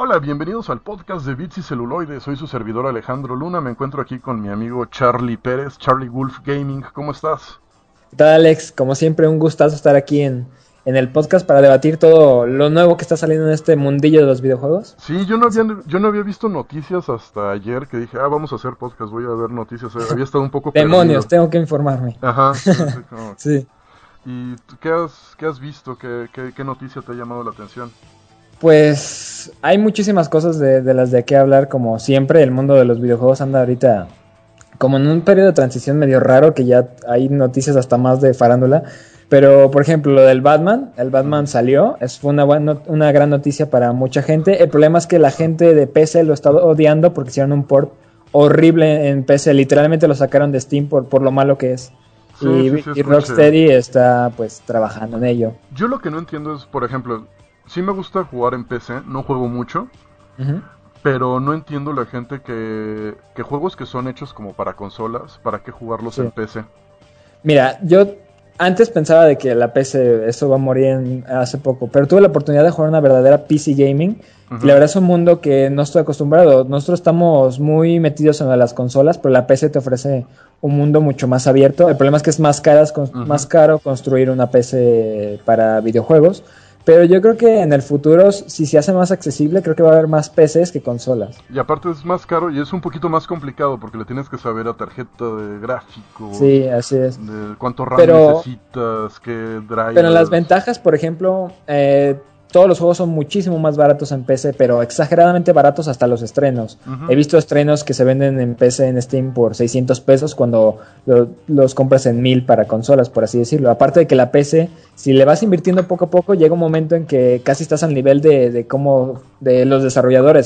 Hola, bienvenidos al podcast de Bits y Celuloide. Soy su servidor Alejandro Luna. Me encuentro aquí con mi amigo Charlie Pérez, Charlie Wolf Gaming. ¿Cómo estás? ¿Qué tal, Alex? Como siempre, un gustazo estar aquí en el podcast para debatir todo lo nuevo que está saliendo en este mundillo de los videojuegos. Sí, yo no había visto noticias hasta ayer que dije, vamos a hacer podcast, voy a ver noticias. Había estado un poco Demonios, perdido. tengo que informarme. Ajá, sí, sí, como- Sí, ¿Y qué has visto? ¿Qué noticia te ha llamado la atención? pues hay muchísimas cosas de las de qué hablar, como siempre, el mundo de los videojuegos anda ahorita como en un periodo de transición medio raro, que ya hay noticias hasta más de farándula. Pero, por ejemplo, lo del Batman, el Batman Ujú. salió, fue una gran noticia para mucha gente. El problema es que la gente de PC lo está odiando porque hicieron un port horrible en PC, literalmente lo sacaron de Steam por lo malo que es. Sí, sí, sí, Y escuché. Rocksteady está pues trabajando en ello. Yo lo que no entiendo es, por ejemplo, sí me gusta jugar en PC, no juego mucho, Ujú. pero no entiendo la gente que juegos que son hechos como para consolas, ¿para qué jugarlos en Sí. PC? Mira, yo antes pensaba de que la PC, eso va a morir hace poco, pero tuve la oportunidad de jugar una verdadera PC gaming. Y la Ujú. verdad es un mundo que no estoy acostumbrado. Nosotros estamos muy metidos en las consolas, pero la PC te ofrece un mundo mucho más abierto. El problema es que es más Ujú. caro construir una PC para videojuegos. Pero yo creo que en el futuro, si se hace más accesible, creo que va a haber más PCs que consolas. Y aparte es más caro y es un poquito más complicado porque le tienes que saber a tarjeta de gráficos, Sí, así es. de cuánto RAM Pero necesitas, qué Pero en las drivers. ventajas, por ejemplo, todos los juegos son muchísimo más baratos en PC, pero exageradamente baratos hasta los estrenos. He Ujú. visto estrenos que se venden en PC en Steam por 600 pesos cuando los compras en 1000 para consolas, por así decirlo. Aparte de que la PC, si le vas invirtiendo poco a poco, llega un momento en que casi estás al nivel de cómo de los desarrolladores.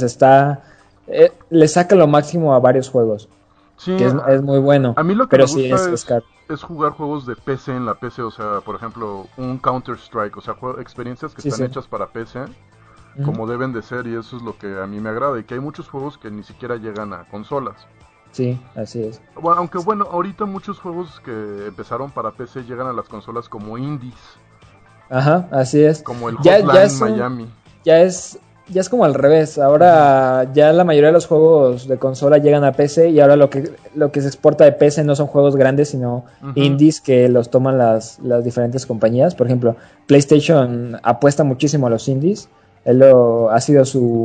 Le saca lo máximo a varios juegos, Sí, que es muy bueno, a mí lo que me pero sí gusta es caro. es jugar juegos de PC en la PC, o sea, por ejemplo, un Counter-Strike, o sea, experiencias que Sí, están sí. hechas para PC, Ujú. como deben de ser, y eso es lo que a mí me agrada, y que hay muchos juegos que ni siquiera llegan a consolas. Sí, así es. Bueno, aunque bueno, ahorita muchos juegos que empezaron para PC llegan a las consolas como indies, Ajá, así es. como el Ya, ya Hotline es un, Miami. ya es, ya es como al revés. Ujú. Ahora ya la mayoría de los juegos de consola llegan a PC y ahora lo que se exporta de PC no son juegos grandes, sino Ujú. indies que los toman las diferentes compañías. Por ejemplo, PlayStation apuesta muchísimo a los indies. Ha sido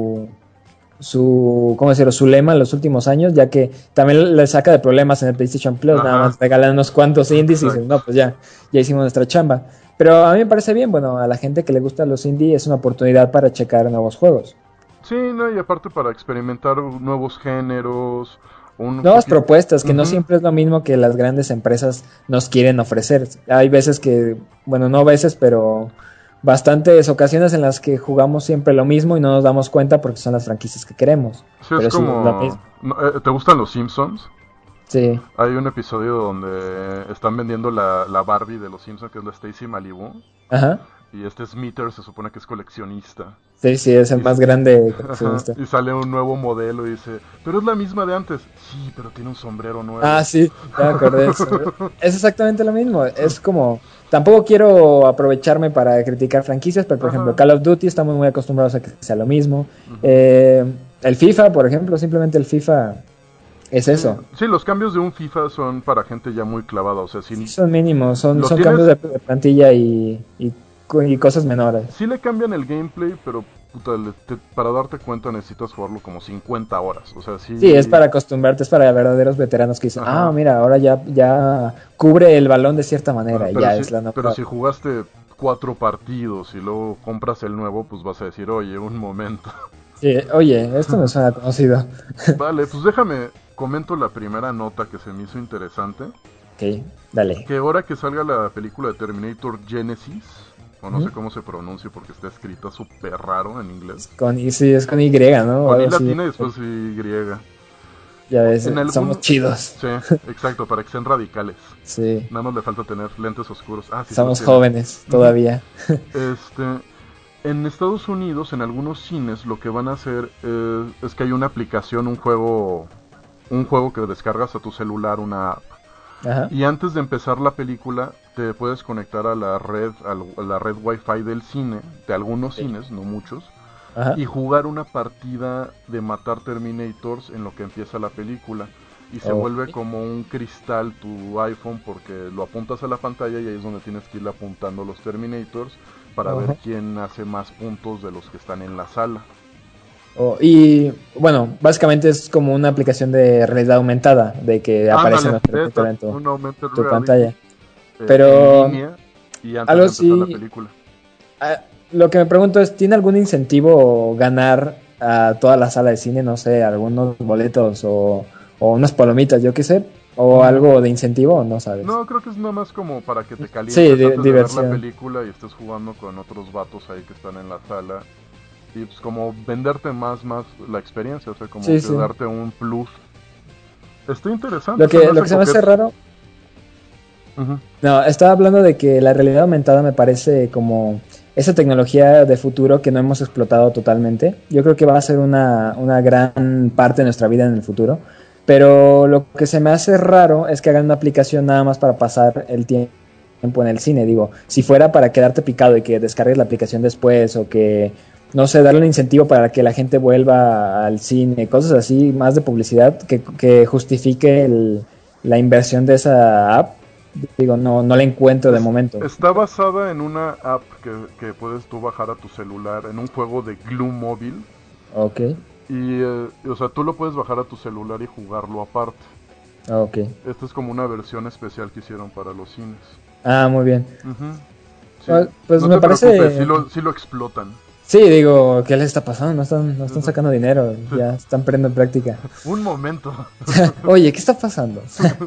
¿cómo decirlo? Su lema en los últimos años, ya que también le saca de problemas en el PlayStation Plus, nada Ajá, más regalan unos cuantos indies y dicen, exacto. no, pues ya hicimos nuestra chamba. Pero a mí me parece bien, bueno, a la gente que le gustan los indies es una oportunidad para checar nuevos juegos. Sí, no, y aparte para experimentar nuevos géneros, un Nuevas poquito... propuestas, que no siempre es lo mismo que las grandes empresas nos quieren ofrecer. Hay veces que, bueno, no veces, pero bastantes ocasiones en las que jugamos siempre lo mismo y no nos damos cuenta porque son las franquicias que queremos. Sí, es Pero sí, es lo como... mismo. ¿Te gustan los Simpsons? Sí, Hay un episodio donde están vendiendo la Barbie de los Simpsons, que es la Stacy Malibu, ajá. y este Smithers se supone que es coleccionista. Sí, sí, es el Y, más grande ajá, coleccionista. y sale un nuevo modelo y dice, pero es la misma de antes. Sí, pero tiene un sombrero Ah, nuevo. sí, ya me acordé de eso. Es exactamente lo mismo. Es como, tampoco quiero aprovecharme para criticar franquicias, pero por ejemplo, Ajá. Call of Duty estamos muy acostumbrados a que sea lo mismo. Ujú. Eh, el FIFA, por ejemplo, simplemente el FIFA es Sí, eso. sí, los cambios de un FIFA son para gente ya muy clavada. O sea, Sí, si son mínimos, son, lo son cambios tienes, de plantilla y cosas menores. sí le cambian el gameplay, pero puta, para darte cuenta necesitas jugarlo como 50 horas. O sea, Sí, es sí. para acostumbrarte, es para verdaderos veteranos que dicen, ah, Ajá. mira, ahora ya cubre el balón de cierta manera, y Pero ya si, es la pero nueva. si jugaste 4 partidos y luego compras el nuevo, pues vas a decir, oye, un momento. Sí, oye, esto me suena conocido. Vale, pues déjame, comento la primera nota que se me hizo interesante. Ok, dale. Que ahora que salga la película de Terminator Genesis, o no sé Ujú. cómo se pronuncia porque está escrita súper raro en inglés. Sí, es con Y, ¿no? O Con algo I así. latina y después Y. Ya ves, En somos algún... chidos. Sí, exacto, para que sean radicales. Sí, Nada más le falta tener lentes oscuros. Ah, sí, sí los somos tiene. jóvenes Ujú. todavía. Este, en Estados Unidos, en algunos cines, lo que van a hacer es que hay una aplicación, un juego que descargas a tu celular, una app. Ajá. Y antes de empezar la película, te puedes conectar a la red Wi-Fi del cine, de algunos Sí. cines, no muchos, Ajá. y jugar una partida de matar Terminators en lo que empieza la película. Y se Ok. vuelve como un cristal tu iPhone porque lo apuntas a la pantalla y ahí es donde tienes que ir apuntando los Terminators para ver Ajá. quién hace más puntos de los que están en la sala. Y bueno, básicamente es como una aplicación de realidad aumentada, de que aparecen Ándale, los de Terminator esas, en un augmented tu reality pantalla. en Pero línea y antes algo de empezar la sí, película. lo que me pregunto es, ¿tiene algún incentivo ganar a toda la sala de cine? No sé, algunos boletos o unas palomitas, yo qué sé, o Mm, algo de incentivo, no sabes. no, creo que es nada más como para que te Sí, calientes antes de ver la diversión. película y estés jugando con otros vatos ahí que están en la sala. Y pues como venderte más la experiencia, o sea, como Sí, que sí. darte un plus. Está interesante, se me Lo hace que se me hace coqueto. raro. Ujú. No, estaba hablando de que la realidad aumentada me parece como esa tecnología de futuro que no hemos explotado totalmente. Yo creo que va a ser una gran parte de nuestra vida en el futuro. Pero lo que se me hace raro es que hagan una aplicación nada más para pasar el tiempo en el cine. Digo, si fuera para quedarte picado y que descargues la aplicación después o que, no sé, darle un incentivo para que la gente vuelva al cine, cosas así, más de publicidad que justifique la inversión de esa app. Digo, no la encuentro de momento. Está basada en una app que puedes tú bajar a tu celular, en un juego de Glue Mobile. Ok, Y, o sea, tú lo puedes bajar a tu celular y jugarlo aparte. ok. Esta es como una versión especial que hicieron para los cines. Ah, muy bien. Ujú. Sí, Ah, pues no me te preocupes, parece. sí lo explotan. Sí, digo, ¿qué les está pasando? No están sacando dinero, ya están perdiendo en práctica. Un momento. Oye, ¿qué está pasando?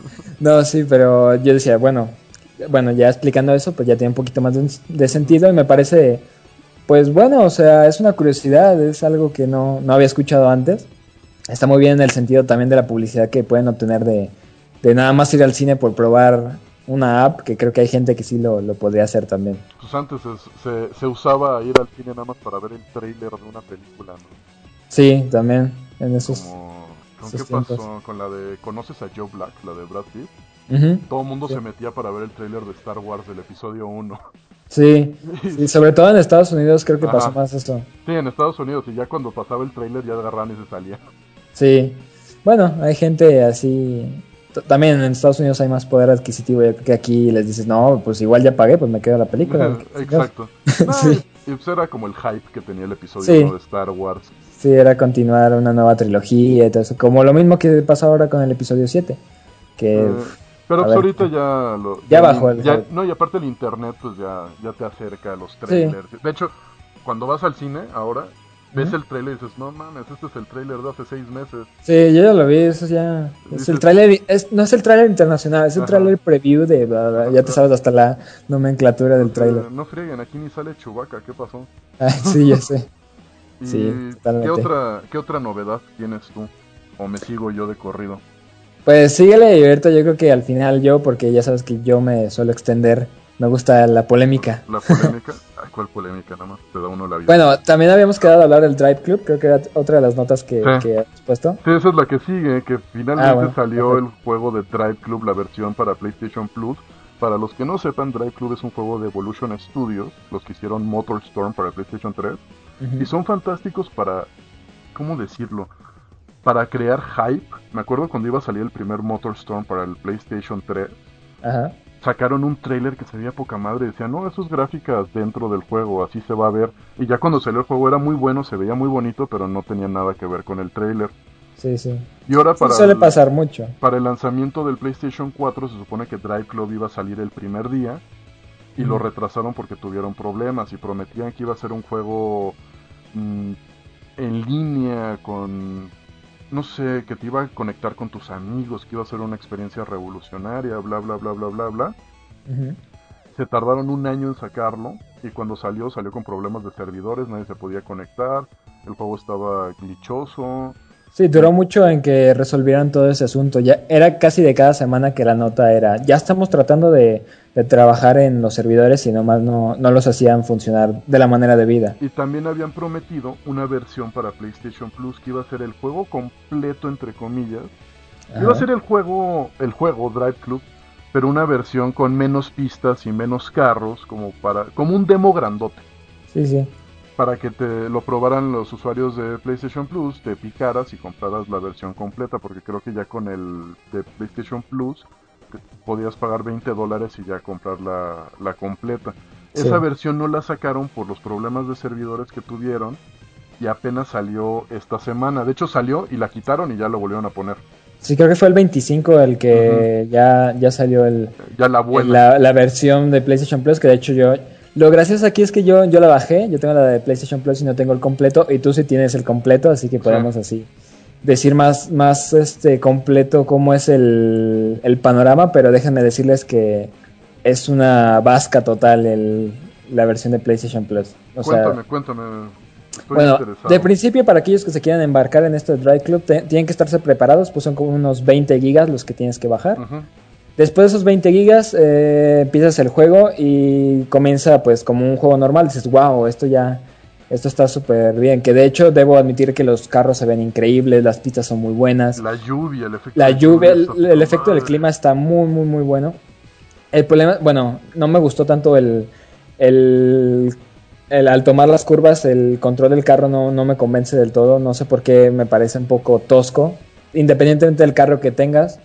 No, sí, pero yo decía, bueno, ya explicando eso, pues ya tiene un poquito más de sentido y me parece, pues bueno, o sea, es una curiosidad, es algo que no había escuchado antes. Está muy bien en el sentido también de la publicidad que pueden obtener de nada más ir al cine por probar una app, que creo que hay gente que sí lo podría hacer también. Pues antes se usaba ir al cine nada más para ver el tráiler de una película, ¿no? Sí, también en ¿Con qué esos tiempos. pasó? Con la de, ¿conoces a Joe Black, la de Brad Pitt? Ujú, Todo el mundo sí. se metía para ver el tráiler de Star Wars del episodio uno. Sí, sí, sobre todo en Estados Unidos creo que pasó Ajá. más esto. Sí, en Estados Unidos, y ya cuando pasaba el tráiler ya agarraban y se salía. Sí, bueno, hay gente así. También en Estados Unidos hay más poder adquisitivo. Yo creo que aquí les dices, no, pues igual ya pagué, pues me quedo la película. ¿Qué chingados? Exacto. No, Sí, y pues era como el hype que tenía el episodio uno sí, de Star Wars. sí, era continuar una nueva trilogía y todo eso. Como lo mismo que pasó ahora con el episodio 7 que, Eh, pero a pues ver, ahorita ya lo ya bajó el ya hype. no, y aparte el internet pues ya te acerca a los Sí, trailers. De hecho, cuando vas al cine ahora ves ujú. el trailer y dices, "No mames, este es el trailer de hace 6 meses." Sí, yo ya lo vi, eso ya es el Dices, tráiler, no es el tráiler internacional, es el ajá. tráiler preview de bla, bla, ya te sabes hasta la nomenclatura del Así tráiler. de, no frieguen, aquí ni sale Chewbacca, ¿qué pasó? Ah, sí, ya sé. Sí, ¿Y totalmente. qué otra novedad tienes tú? ¿O me sigo yo de corrido? Pues síguele, Heriberto, yo creo que al final yo, porque ya sabes que yo me suelo extender, me gusta la polémica. ¿La polémica? Ay, ¿cuál polémica? Nada más te da uno la vida. Bueno, también habíamos quedado a hablar del Drive Club, creo que era otra de las notas Sí, que has puesto. sí, esa es la que sigue, que Ah, finalmente bueno, salió el perfecto. juego de Drive Club, la versión para PlayStation Plus. Para los que no sepan, Drive Club es un juego de Evolution Studios, los que hicieron MotorStorm para PlayStation 3. Y Ujú. son fantásticos para, ¿cómo decirlo? Para crear hype. Me acuerdo cuando iba a salir el primer MotorStorm para el PlayStation 3. Ajá. Sacaron un trailer que se veía poca madre. Decían, no, eso es gráficas dentro del juego, así se va a ver. Y ya cuando salió el juego era muy bueno, se veía muy bonito, pero no tenía nada que ver con el trailer. Sí, sí. Y ahora Sí, suele pasar mucho. para el lanzamiento del PlayStation 4 se supone que Drive Club iba a salir el primer día y lo Ujú. retrasaron porque tuvieron problemas y prometían que iba a ser un juego mm, en línea con, no sé, que te iba a conectar con tus amigos, que iba a ser una experiencia revolucionaria, bla, bla, bla, bla, bla, bla. Ujú. Se tardaron un año en sacarlo y cuando salió con problemas de servidores, nadie se podía conectar, el juego estaba glitchoso. Sí, Y duró mucho en que resolvieran todo ese asunto. Ya era casi de cada semana que la nota era, ya estamos tratando de trabajar en los servidores y nomás no los hacían funcionar de la manera debida. Y también habían prometido una versión para PlayStation Plus que iba a ser el juego completo, entre comillas. Iba a Ajá. ser el juego Drive Club, pero una versión con menos pistas y menos carros, como un demo grandote. Sí, sí. para que te lo probaran los usuarios de PlayStation Plus, te picaras y compraras la versión completa, porque creo que ya con el de PlayStation Plus podías pagar $20 y ya comprar la completa. Sí. Esa versión no la sacaron por los problemas de servidores que tuvieron y apenas salió esta semana. De hecho salió y la quitaron y ya lo volvieron a poner. Sí, creo que fue el 25 el que ya salió Ya la buena. la versión de PlayStation Plus, que de hecho lo gracioso aquí es que yo la bajé, yo tengo la de PlayStation Plus y no tengo el completo, y tú sí tienes el completo, así que podemos así decir más completo cómo es el panorama, pero déjenme decirles que es una vasca total la versión de PlayStation Plus. Cuéntame. Estoy Bueno, interesado. de principio, para aquellos que se quieran embarcar en esto de Drive Club, tienen que estarse preparados, pues son como unos 20 gigas los que tienes que bajar. Después de esos 20 gigas, empiezas el juego y comienza pues como un juego normal. Dices, wow, esto está súper bien. Que de hecho, debo admitir que los carros se ven increíbles, las pistas son muy buenas. La lluvia, el efecto La lluvia, el efecto del clima está muy, muy, muy bueno. El problema, bueno, no me gustó tanto al tomar las curvas, el control del carro no me convence del todo. No sé por qué me parece un poco tosco, independientemente del carro que tengas.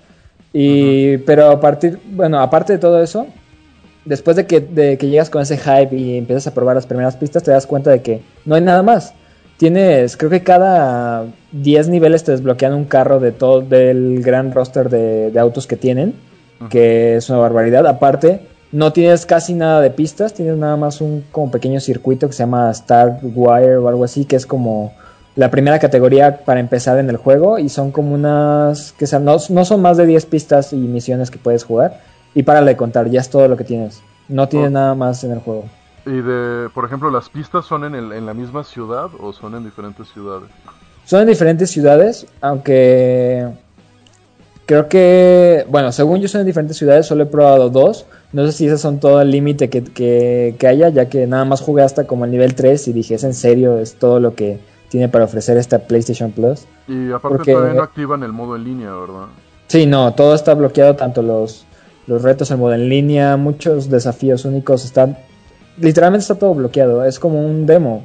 Pero aparte de todo eso, después de que llegas con ese hype y empiezas a probar las primeras pistas, te das cuenta de que no hay nada más. Creo que cada 10 niveles te desbloquean un carro de todo del gran roster de autos que tienen, que es una barbaridad. Aparte, no tienes casi nada de pistas, tienes nada más un como pequeño circuito que se llama Star Wire o algo así, que es como la primera categoría para empezar en el juego, y son como unas que no son más de 10 pistas y misiones que puedes jugar, y para de contar, ya es todo lo que tienes, no tienes nada más en el juego. Y por ejemplo, ¿las pistas son en la misma ciudad o son en diferentes ciudades? Son en diferentes ciudades, aunque creo que, bueno, según yo son en diferentes ciudades, solo he probado 2. No sé si esas son todo el límite que haya, ya que nada más jugué hasta como el nivel 3 y dije, ¿es en serio? ¿Es todo lo que tiene para ofrecer esta PlayStation Plus? Y aparte todavía no activan el modo en línea, ¿verdad? Sí, no, todo está bloqueado, tanto los retos en modo en línea, muchos desafíos únicos literalmente está todo bloqueado, es como un demo.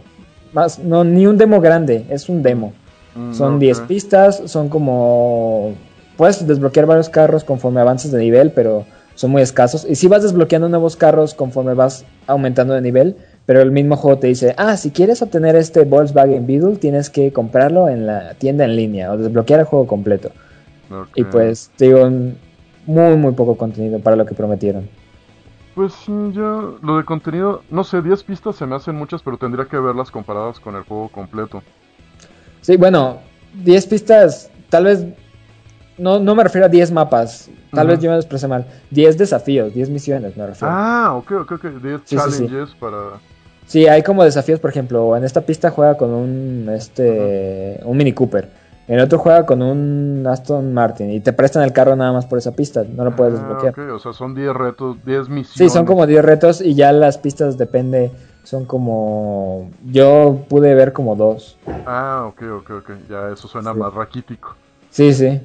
Ni un demo grande, es un demo. Son 10 pistas, son como... Puedes desbloquear varios carros conforme avances de nivel, pero son muy escasos. Y sí vas desbloqueando nuevos carros conforme vas aumentando de nivel, pero el mismo juego te dice, si quieres obtener este Volkswagen Beetle, tienes que comprarlo en la tienda en línea o desbloquear el juego completo. Y pues, te digo, muy, muy poco contenido para lo que prometieron. Pues sí, yo, lo de contenido, no sé, 10 pistas se me hacen muchas, pero tendría que verlas comparadas con el juego completo. Sí, bueno, 10 pistas, tal vez... No me refiero a 10 mapas. Tal vez yo me expresé mal. 10 desafíos, 10 misiones me refiero. Ok. 10 challenges para... Sí, hay como desafíos, por ejemplo, en esta pista juega con un Mini Cooper. En otro juega con un Aston Martin y te prestan el carro nada más por esa pista. No lo puedes desbloquear. O sea, son 10 retos, 10 misiones. Sí, son como 10 retos y ya las pistas son como... Yo pude ver como 2. Ok. Ya eso suena más raquítico. Sí.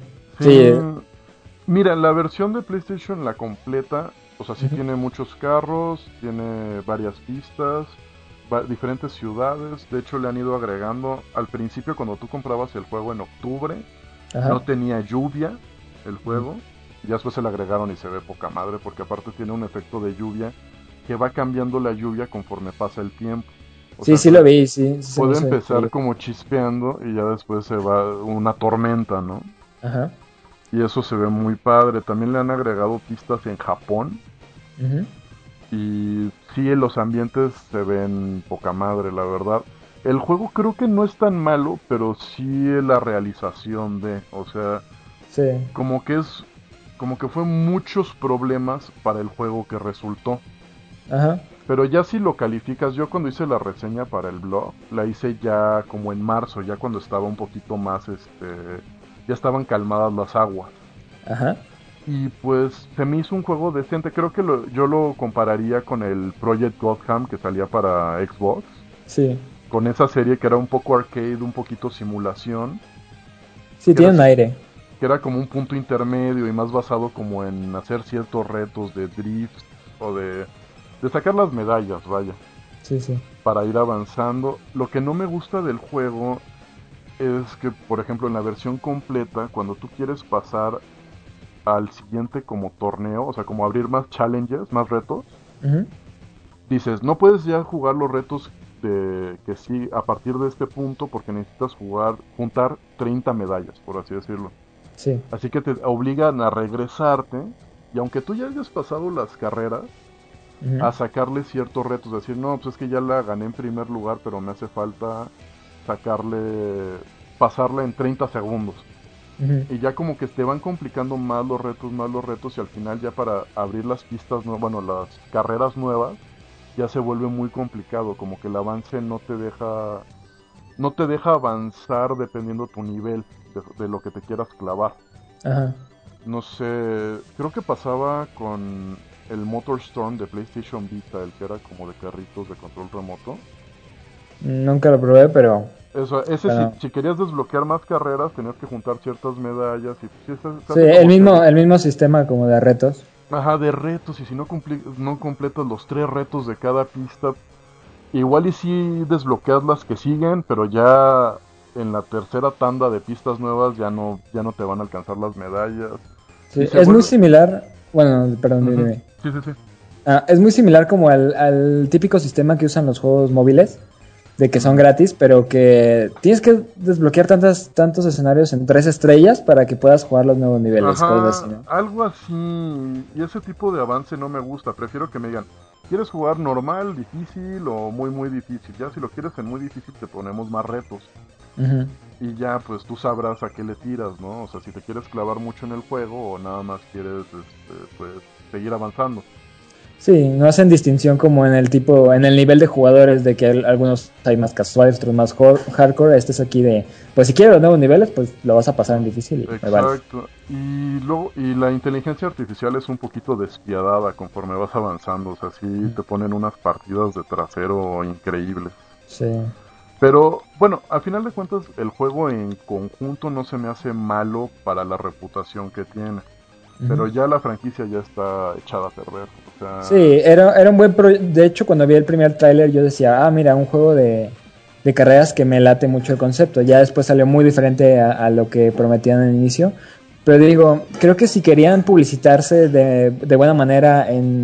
Mira, la versión de PlayStation, la completa, o sea, sí tiene muchos carros, tiene varias pistas, diferentes ciudades. De hecho, le han ido agregando. Al principio, cuando tú comprabas el juego en octubre, no tenía lluvia el juego. Y ya después se le agregaron y se ve poca madre, porque aparte tiene un efecto de lluvia que va cambiando la lluvia conforme pasa el tiempo. Sí lo vi, sí. Puede empezar como chispeando y ya después se va una tormenta, ¿no? Ajá. Y eso se ve muy padre. También le han agregado pistas en Japón. Y sí, los ambientes se ven poca madre, la verdad. El juego creo que no es tan malo, pero sí la realización o sea, como que fue muchos problemas para el juego que resultó. Pero ya si lo calificas, yo cuando hice la reseña para el blog, la hice ya como en marzo, ya cuando estaba un poquito más, ya estaban calmadas las aguas. Y pues se me hizo un juego decente. Creo que yo lo compararía con el Project Gotham que salía para Xbox. Sí. Con esa serie que era un poco arcade, un poquito simulación. Sí, tiene un aire. Que era como un punto intermedio y más basado como en hacer ciertos retos de drift o de sacar las medallas, vaya. Sí, sí. para ir avanzando. Lo que no me gusta del juego es que, por ejemplo, en la versión completa, cuando tú quieres pasar al siguiente como torneo, o sea, como abrir más challenges, más retos, Ujú. dices, no puedes ya jugar los retos que sí a partir de este punto porque necesitas juntar 30 medallas, por así decirlo. Sí. Así que te obligan a regresarte y aunque tú ya hayas pasado las carreras, Ujú. a sacarle ciertos retos, decir, no, pues es que ya la gané en primer lugar, pero me hace falta sacarle, pasarla en 30 segundos. Ujú. Y ya como que te van complicando más los retos y al final ya para abrir las pistas, bueno, las carreras nuevas, ya se vuelve muy complicado, como que el avance no te deja avanzar dependiendo tu nivel de lo que te quieras clavar. Ajá. No sé, creo que pasaba con el MotorStorm de PlayStation Vita, el que era como de carritos de control remoto. Nunca lo probé, pero Eso, ese bueno. si querías desbloquear más carreras tenías que juntar ciertas medallas y pues, sí, se Sí, hace como que el mismo sistema como de retos. ajá, de retos y si no completas los 3 retos de cada pista, igual y si desbloqueas las que siguen, pero ya en la tercera tanda de pistas nuevas ya no te van a alcanzar las medallas y Sí, se es muy vuelve... similar. Bueno, perdón, Ujú. dime. Sí, sí, sí. Ah, es muy similar como al típico sistema que usan los juegos móviles, de que son Ujú. gratis, pero que tienes que desbloquear tantos escenarios en 3 estrellas para que puedas jugar los nuevos niveles, cosas así, Ajá, ¿no? algo así. Y ese tipo de avance no me gusta. Prefiero que me digan, ¿quieres jugar normal, difícil o muy, muy difícil? Ya si lo quieres en muy difícil te ponemos más retos. Ujú. Y ya pues tú sabrás a qué le tiras, ¿no? O sea, si te quieres clavar mucho en el juego o nada más quieres, pues, seguir avanzando. Sí, no hacen distinción como en el tipo, en el nivel de jugadores, de que algunos hay más casuales, otros más hardcore. Este es aquí de, pues si quieres los nuevos niveles, pues lo vas a pasar en difícil y me vale. Exacto. Y luego, y la inteligencia artificial es un poquito despiadada conforme vas avanzando. O sea, sí te ponen unas partidas de trasero increíbles. Sí. Pero bueno, a final de cuentas el juego en conjunto no se me hace malo para la reputación que tiene. Ujú. Pero ya la franquicia ya está echada a perder. O sea, Sí, era un buen proyecto. De hecho, cuando vi el primer tráiler yo decía, ah, mira, un juego de carreras que me late mucho el concepto. Ya después salió muy diferente a lo que prometían al inicio. Pero digo, creo que si querían publicitarse de buena manera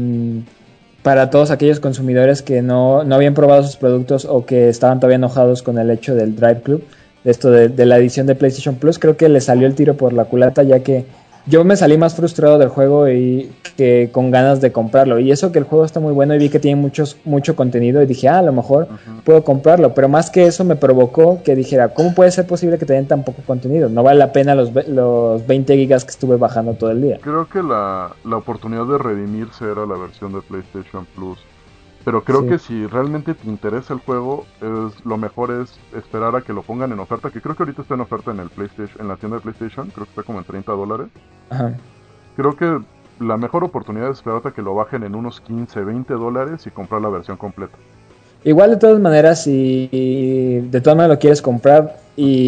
para todos aquellos consumidores que no habían probado sus productos o que estaban todavía enojados con el hecho del Drive Club, de esto de la edición de PlayStation Plus, creo que le salió el tiro por la culata, ya que yo me salí más frustrado del juego y que con ganas de comprarlo. Y eso que el juego está muy bueno y vi que tiene mucho contenido y dije, ah, a lo mejor ujú. puedo comprarlo. Pero más que eso me provocó que dijera, ¿cómo puede ser posible que te den tan poco contenido? No vale la pena los 20 gigas que estuve bajando todo el día. Creo que la oportunidad de redimirse era la versión de PlayStation Plus. Pero creo Sí. que si realmente te interesa el juego, lo mejor es esperar a que lo pongan en oferta, que creo que ahorita está en oferta en el PlayStation, en la tienda de PlayStation, creo que está como en $30. Ajá. Creo que la mejor oportunidad es esperar a que lo bajen en unos 15, $20 y comprar la versión completa. Igual de todas maneras, si de todas maneras lo quieres comprar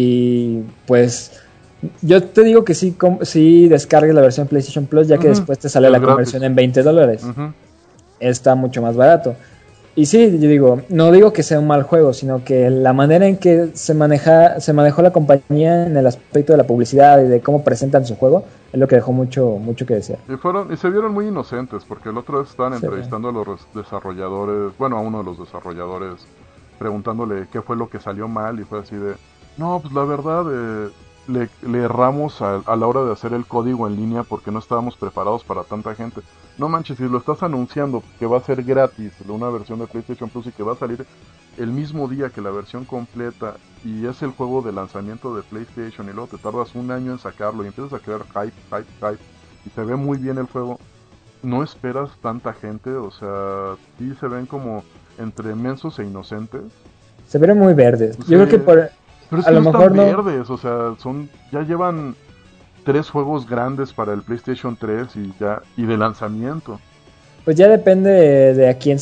y pues yo te digo que sí, sí descargues la versión PlayStation Plus ya que Ujú. después te sale Es la gratis. conversión en $20. Ujú. Está mucho más barato. Y sí, yo digo, no digo que sea un mal juego, sino que la manera en que se manejó la compañía en el aspecto de la publicidad y de cómo presentan su juego es lo que dejó mucho que desear. Y se vieron muy inocentes, porque el otro vez estaban Sí. entrevistando a los desarrolladores, bueno, a uno de los desarrolladores, preguntándole qué fue lo que salió mal, y fue así de, no, pues la verdad, le erramos a la hora de hacer el código en línea porque no estábamos preparados para tanta gente. No manches, si lo estás anunciando que va a ser gratis, una versión de PlayStation Plus y que va a salir el mismo día que la versión completa, y es el juego de lanzamiento de PlayStation, y luego te tardas un año en sacarlo y empiezas a crear hype y se ve muy bien el juego, no esperas tanta gente, o sea, sí se ven como entre mensos e inocentes. Se vieron muy verdes. No Yo creo que sé, pero es a que lo no están mejor no. verdes, o sea, ya llevan 3 juegos grandes para el PlayStation 3 y de lanzamiento. Pues ya depende de a quién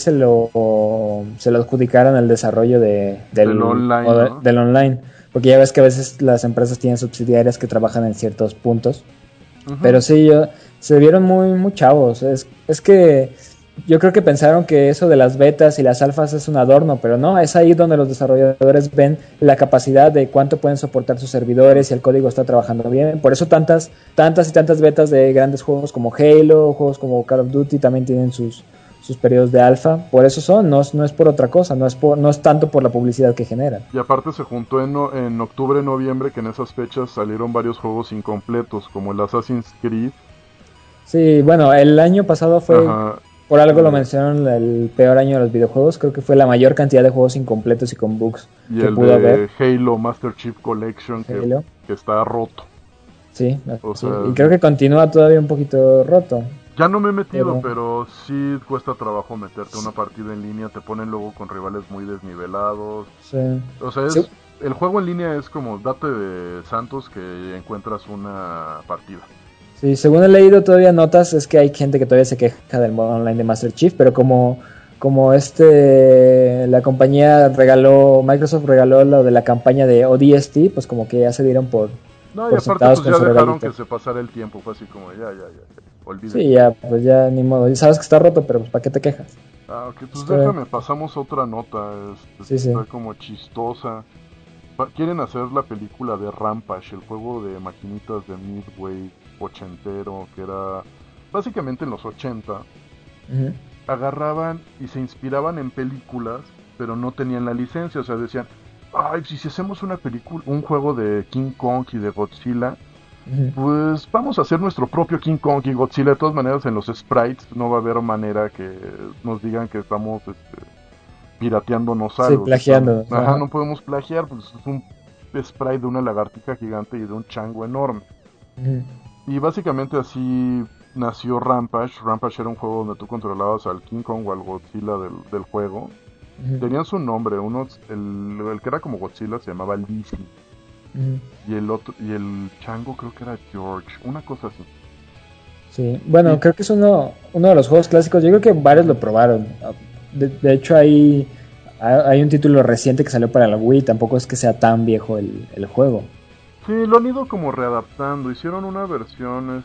se lo adjudicaron el desarrollo Del online, ¿no? del online. Porque ya ves que a veces las empresas tienen subsidiarias que trabajan en ciertos puntos. Pero Ujú. sí, se vieron muy chavos. Es que yo creo que pensaron que eso de las betas y las alfas es un adorno, pero no, es ahí donde los desarrolladores ven la capacidad de cuánto pueden soportar sus servidores y el código está trabajando bien. Por eso tantas y tantas betas de grandes juegos como Halo, juegos como Call of Duty también tienen sus periodos de alfa. Por eso son, no es por otra cosa, no es tanto por la publicidad que generan. Y aparte se juntó en octubre, noviembre, que en esas fechas salieron varios juegos incompletos, como el Assassin's Creed. Sí, bueno, el año pasado fue... Ajá. Por algo lo mencionaron el peor año de los videojuegos. Creo que fue la mayor cantidad de juegos incompletos y con bugs Y que el pudo de haber. Halo Master Chief Collection, Halo. que está roto. Sí, O sí, sea, y creo que continúa todavía un poquito roto. ya no me he metido, pero sí cuesta trabajo meterte a una partida en línea. Te ponen luego con rivales muy desnivelados. Sí. O sea, Sí. el juego en línea es como date de santos que encuentras una partida. Sí, según he leído todavía notas, es que hay gente que todavía se queja del modo online de Master Chief, pero como la compañía Microsoft regaló lo de la campaña de ODST, pues como que ya se dieron por No, y aparte sentados pues con ya su dejaron regalito. que se pasara el tiempo. Fue así como ya, olvídate. Sí, ya, pues ya ni modo. Ya sabes que está roto, pero pues ¿para qué te quejas? Ah, ok, pues Está- déjame, pasamos a otra nota. Sí, Está sí. como chistosa. Quieren hacer la película de Rampage, el juego de maquinitas de Midway ochentero, que era básicamente en los 80. Ujú. Agarraban y se inspiraban en películas, pero no tenían la licencia. O sea, decían, ay, si hacemos una película, un juego de King Kong y de Godzilla, Ujú. pues vamos a hacer nuestro propio King Kong y Godzilla. De todas maneras, en los sprites no va a haber manera que nos digan que estamos pirateándonos Sí, algo. plagiando. Ajá, Ajá. no podemos plagiar, pues es un sprite de una lagartija gigante y de un chango enorme. Ujú. Y básicamente así nació Rampage. Rampage era un juego donde tú controlabas al King Kong o al Godzilla del juego. Ujú. Tenían su nombre, el que era como Godzilla se llamaba Lizzie. Ujú. Y el chango creo que era George, una cosa así. Sí, bueno, Y- creo que es uno de los juegos clásicos. Yo creo que varios lo probaron. De hecho, hay un título reciente que salió para la Wii. Tampoco es que sea tan viejo el juego. Sí, lo han ido como readaptando. Hicieron una versión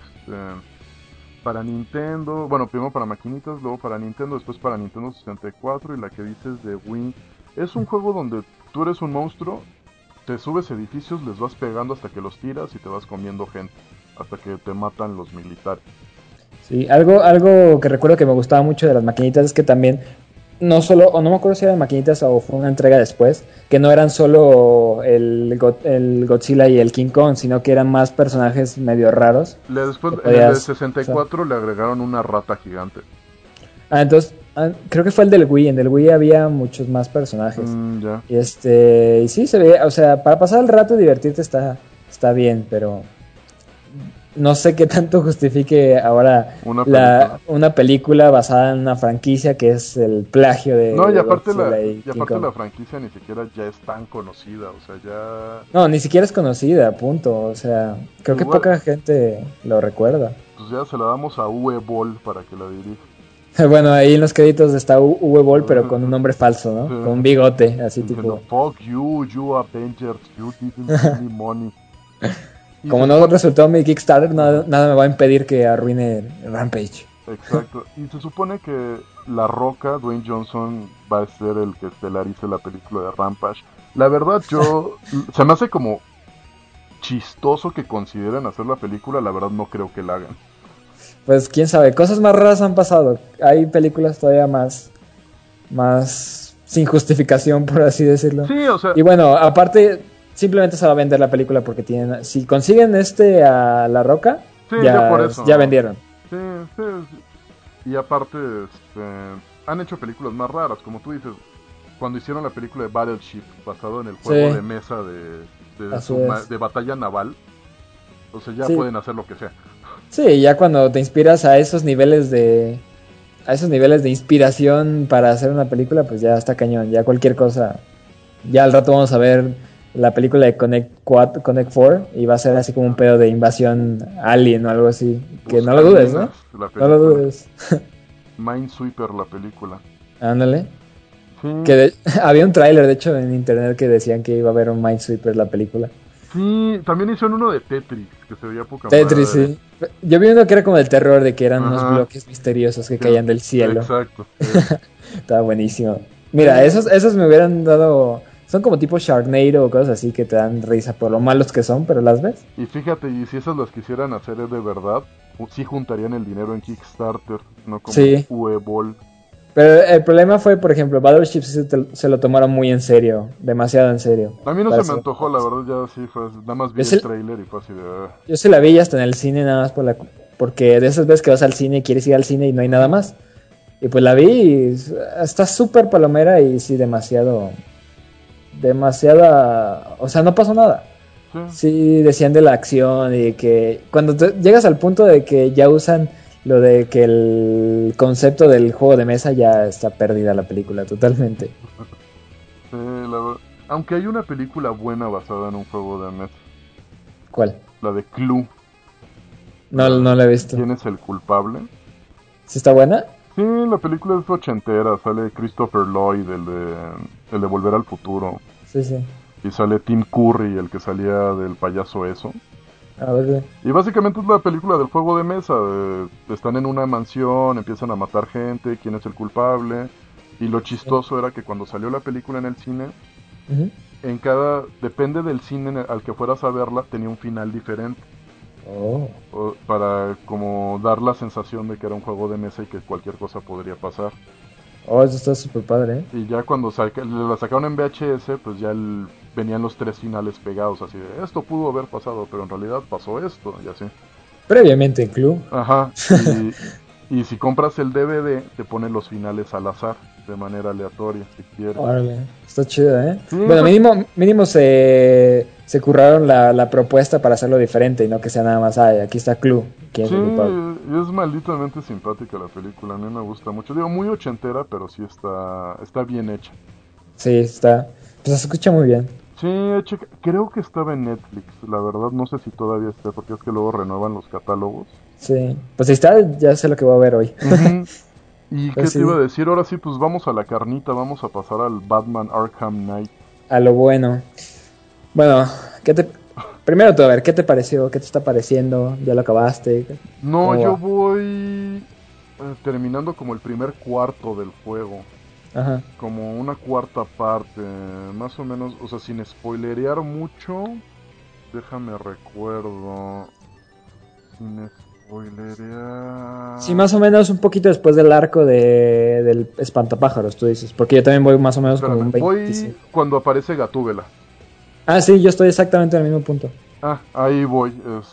para Nintendo. Bueno, primero para maquinitas, luego para Nintendo, después para Nintendo 64 y la que dices de Wii. Es un juego donde tú eres un monstruo, te subes edificios, les vas pegando hasta que los tiras y te vas comiendo gente. Hasta que te matan los militares. Sí, algo que recuerdo que me gustaba mucho de las maquinitas es que también, no solo, o no me acuerdo si eran maquinitas o fue una entrega después, que no eran solo el Godzilla y el King Kong, sino que eran más personajes medio raros. Después, Que en el de podías, 64 le agregaron una rata gigante. entonces, creo que fue el del Wii. En el Wii había muchos más personajes. Ya. Y sí, se ve, o sea, para pasar el rato y divertirte está bien, pero no sé qué tanto justifique ahora una película basada en una franquicia que es el plagio de No, y aparte, Godzilla y King aparte Kong. la franquicia ni siquiera ya es tan conocida, o sea, ya... No, ni siquiera es conocida, punto. O sea, creo que Igual, poca gente lo recuerda. pues ya se la damos a Uwe Boll para que la dirija. Bueno, ahí en los créditos está Uwe Boll, pero con un nombre falso, ¿no? Con un bigote, así Diciendo, tipo. fuck you Avengers, you didn't give me money. Y Como se no supone- resultó mi Kickstarter, nada me va a impedir que arruine Rampage. Exacto, y se supone que La Roca, Dwayne Johnson, va a ser el que estelarice la película de Rampage. La verdad, se me hace como chistoso que consideren hacer la película, la verdad no creo que la hagan. Pues quién sabe, cosas más raras han pasado. Hay películas todavía más sin justificación, por así decirlo. Sí, o sea, Y bueno, aparte, simplemente se va a vender la película porque tienen. Si consiguen a La Roca, sí, ya por eso, ya ¿no? vendieron. Sí, sí. Y aparte, han hecho películas más raras, como tú dices, cuando hicieron la película de Battleship, basado en el juego Sí. de mesa Así es. de batalla naval, o sea, ya Sí. pueden hacer lo que sea. Sí, ya cuando te inspiras a esos niveles de inspiración para hacer una película, pues ya está cañón, ya cualquier cosa. Ya al rato vamos a ver la película de Connect 4 y va a ser así como un pedo de invasión alien o algo así. Que no lo dudes, ¿no? Buscaminas, la No lo película. dudes. Minesweeper, la película. Ándale. Sí, Había un tráiler, de hecho, en internet que decían que iba a haber un Minesweeper la película. Sí, también hicieron uno de Tetris, que se veía poca Tetris, madre. sí. Yo vi uno que era como el terror, de que eran unos Ajá, bloques misteriosos que caían del cielo. exacto, ese. Estaba buenísimo. Mira, Sí, esos me hubieran dado. Son como tipo Sharknado o cosas así que te dan risa por lo malos que son, pero las ves. y fíjate, y si esas las quisieran hacer de verdad, sí juntarían el dinero en Kickstarter, no como Sí. Uebol. Pero el problema fue, por ejemplo, Battleship se lo tomaron muy en serio, demasiado en serio. A mí no Para se me ser antojó, la verdad, ya sí fue, nada más vi Yo el se, trailer y fue así de... yo se la vi hasta en el cine nada más porque de esas veces que vas al cine y quieres ir al cine y no hay nada Ujú, más. Y pues la vi y está súper palomera y sí, demasiada, o sea, no pasó nada. sí, Sí, decían de la acción y que cuando llegas al punto de que ya usan lo de que el concepto del juego de mesa ya está perdida la película totalmente. sí, la verdad. Aunque hay una película buena basada en un juego de mesa, ¿Cuál? la de Clue, No, no la he visto. ¿Quién es el culpable? ¿Sí está buena? Sí, la película es ochentera, sale Christopher Lloyd, el de Volver al Futuro, Sí, sí. y sale Tim Curry, el que salía del payaso eso. A ver, Y básicamente es la película del juego de mesa. Están en una mansión, empiezan a matar gente, quién es el culpable. Y lo sí. chistoso era que cuando salió la película en el cine, Ujú. depende del cine al que fueras a verla, tenía un final diferente. Oh, Para como dar la sensación de que era un juego de mesa y que cualquier cosa podría pasar. oh, eso está súper padre, ¿eh? Y ya cuando la sacaron en VHS, pues ya venían los tres finales pegados, así de esto pudo haber pasado, pero en realidad pasó esto, y así. Previamente en Club. Ajá, y si compras el DVD, te pone los finales al azar, de manera aleatoria, si quieres. Órale, está chido, ¿eh? Sí, Bueno, mínimo se curraron la propuesta para hacerlo diferente y no que sea nada más, ay, aquí está Clue, ¿quién es sí, el culpable? y es malditamente simpática la película, a mí me gusta mucho. Digo, muy ochentera, pero sí está bien hecha. Sí, está, pues se escucha muy bien. Sí, creo que estaba en Netflix, la verdad no sé si todavía está, porque es que luego renuevan los catálogos. Sí, pues si está, ya sé lo que voy a ver hoy. Ujú. ¿Y qué Pues te iba a sí, decir? Ahora sí, pues vamos a la carnita, vamos a pasar al Batman Arkham Knight. a lo bueno. Bueno, primero tú, a ver, ¿qué te pareció? ¿Qué te está pareciendo? ¿Ya lo acabaste? No, ¿Cómo yo va? voy terminando como el primer cuarto del juego, Ajá. como una cuarta parte, más o menos, o sea, sin spoilerear mucho, déjame recuerdo, sin Sí, spoilerear... más o menos un poquito después del arco del espantapájaros, tú dices, porque yo también voy más o menos como Espérame, un voy 25. cuando aparece Gatúbela. Ah, sí, yo estoy exactamente en el mismo punto. Ah, ahí voy.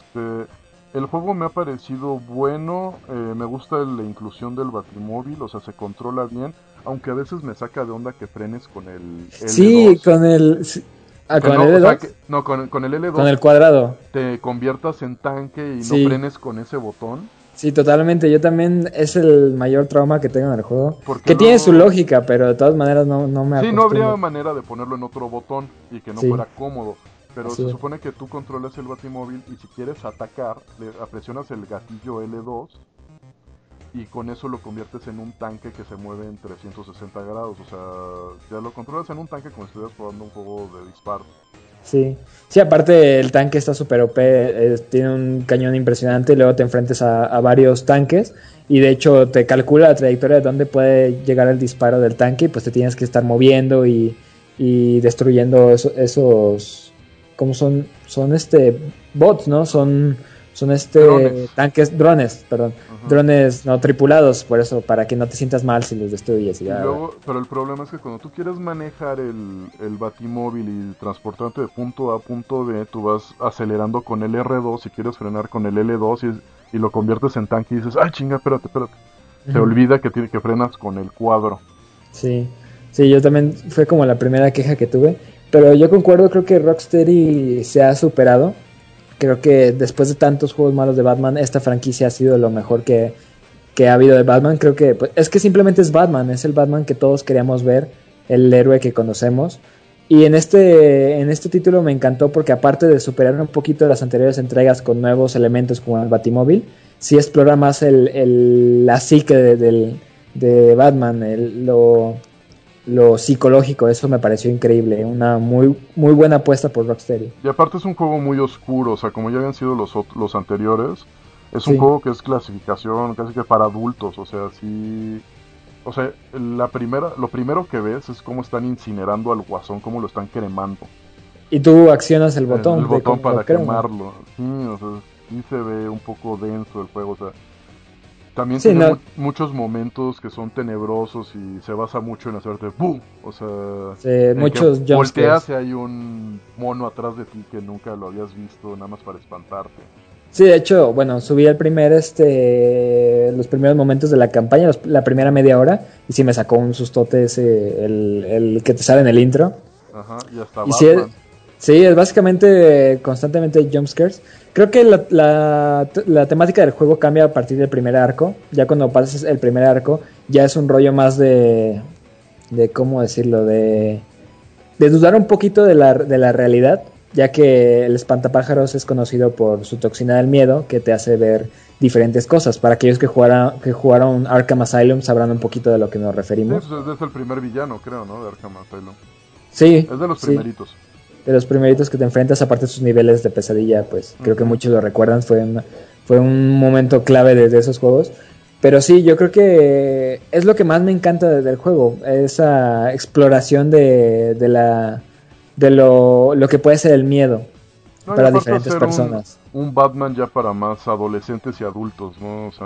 El juego me ha parecido bueno. Me gusta la inclusión del Batimóvil, o sea, se controla bien. Aunque a veces me saca de onda que frenes con el Sí, L2. Que con el no, o sea, L2, que no, con el con L2 el cuadrado. te conviertas en tanque y no Sí, frenes con ese botón. sí, totalmente. Yo también es el mayor trauma que tengo en el juego. Porque Que tiene su luego... lógica, pero de todas maneras no me Sí, no habría acostumbro. manera de ponerlo en otro botón y que no Sí, fuera cómodo. Pero así se es. supone que tú controlas el Batimóvil y si quieres atacar, le presionas el gatillo L2 y con eso lo conviertes en un tanque que se mueve en 360 grados. O sea, ya lo controlas en un tanque como si estuvieras jugando un juego de disparos. Sí. Sí, aparte el tanque está súper OP, tiene un cañón impresionante y luego te enfrentas a varios tanques y de hecho te calcula la trayectoria de dónde puede llegar el disparo del tanque y pues te tienes que estar moviendo y destruyendo esos, ¿cómo son? Son bots, ¿no? Son Drones. tanques, drones, perdón, Ajá. drones no tripulados, por eso, para que no te sientas mal si los destruyes y Y ya, bueno. luego, pero el problema es que cuando tú quieres manejar el Batimóvil y transportarte de punto A a punto B, tú vas acelerando con el R2 y quieres frenar con el L2 y lo conviertes en tanque y dices, ay chinga, espérate. Se Ujú. olvida que frenas con el cuadro. Sí, sí, yo también fue como la primera queja que tuve, pero yo concuerdo, creo que Rocksteady se ha superado. Creo que después de tantos juegos malos de Batman, esta franquicia ha sido lo mejor que ha habido de Batman. Creo que pues, es que simplemente es Batman, es el Batman que todos queríamos ver, el héroe que conocemos. Y en este título me encantó porque aparte de superar un poquito las anteriores entregas con nuevos elementos como el Batimóvil, sí explora más la psique de Batman, lo psicológico. Eso me pareció increíble, una muy, muy buena apuesta por Rocksteady. Y aparte es un juego muy oscuro, o sea, como ya habían sido los anteriores, es un Sí. juego que es clasificación casi que para adultos, o sea, sí. O sea, lo primero que ves es cómo están incinerando al guasón, cómo lo están cremando. Y tú accionas el El botón de botón cómo lo para crema. quemarlo. Sí, o sea, sí se ve un poco denso el juego, o sea. También Sí, tiene no, muchos momentos que son tenebrosos y se basa mucho en hacerte ¡boom! O sea, sí, en que muchos volteas jumpscares. y hay un mono atrás de ti que nunca lo habías visto, nada más para espantarte. Sí, de hecho, bueno, subí los primeros momentos de la campaña, la primera media hora, y sí me sacó un sustote ese, el que te sale en el intro. Ajá, y hasta Y sí, Batman. sí, es básicamente constantemente jumpscares. Creo que la temática del juego cambia a partir del primer arco. Ya cuando pasas el primer arco, ya es un rollo más de ¿cómo decirlo? De dudar un poquito de la realidad, ya que el espantapájaros es conocido por su toxina del miedo, que te hace ver diferentes cosas. Para aquellos que jugaron Arkham Asylum sabrán un poquito de lo que nos Sí, referimos. pues es el primer villano, creo, ¿no? De Arkham Asylum. Sí, Es de los sí. primeritos. De los primeritos que te enfrentas, aparte de sus niveles de pesadilla, pues creo que Ujú. muchos lo recuerdan, fue un momento clave de esos juegos. Pero sí, yo creo que es lo que más me encanta del juego, esa exploración de lo que puede ser el miedo No, y para aparte diferentes hacer personas. un Batman ya para más adolescentes y adultos, ¿no? O sea,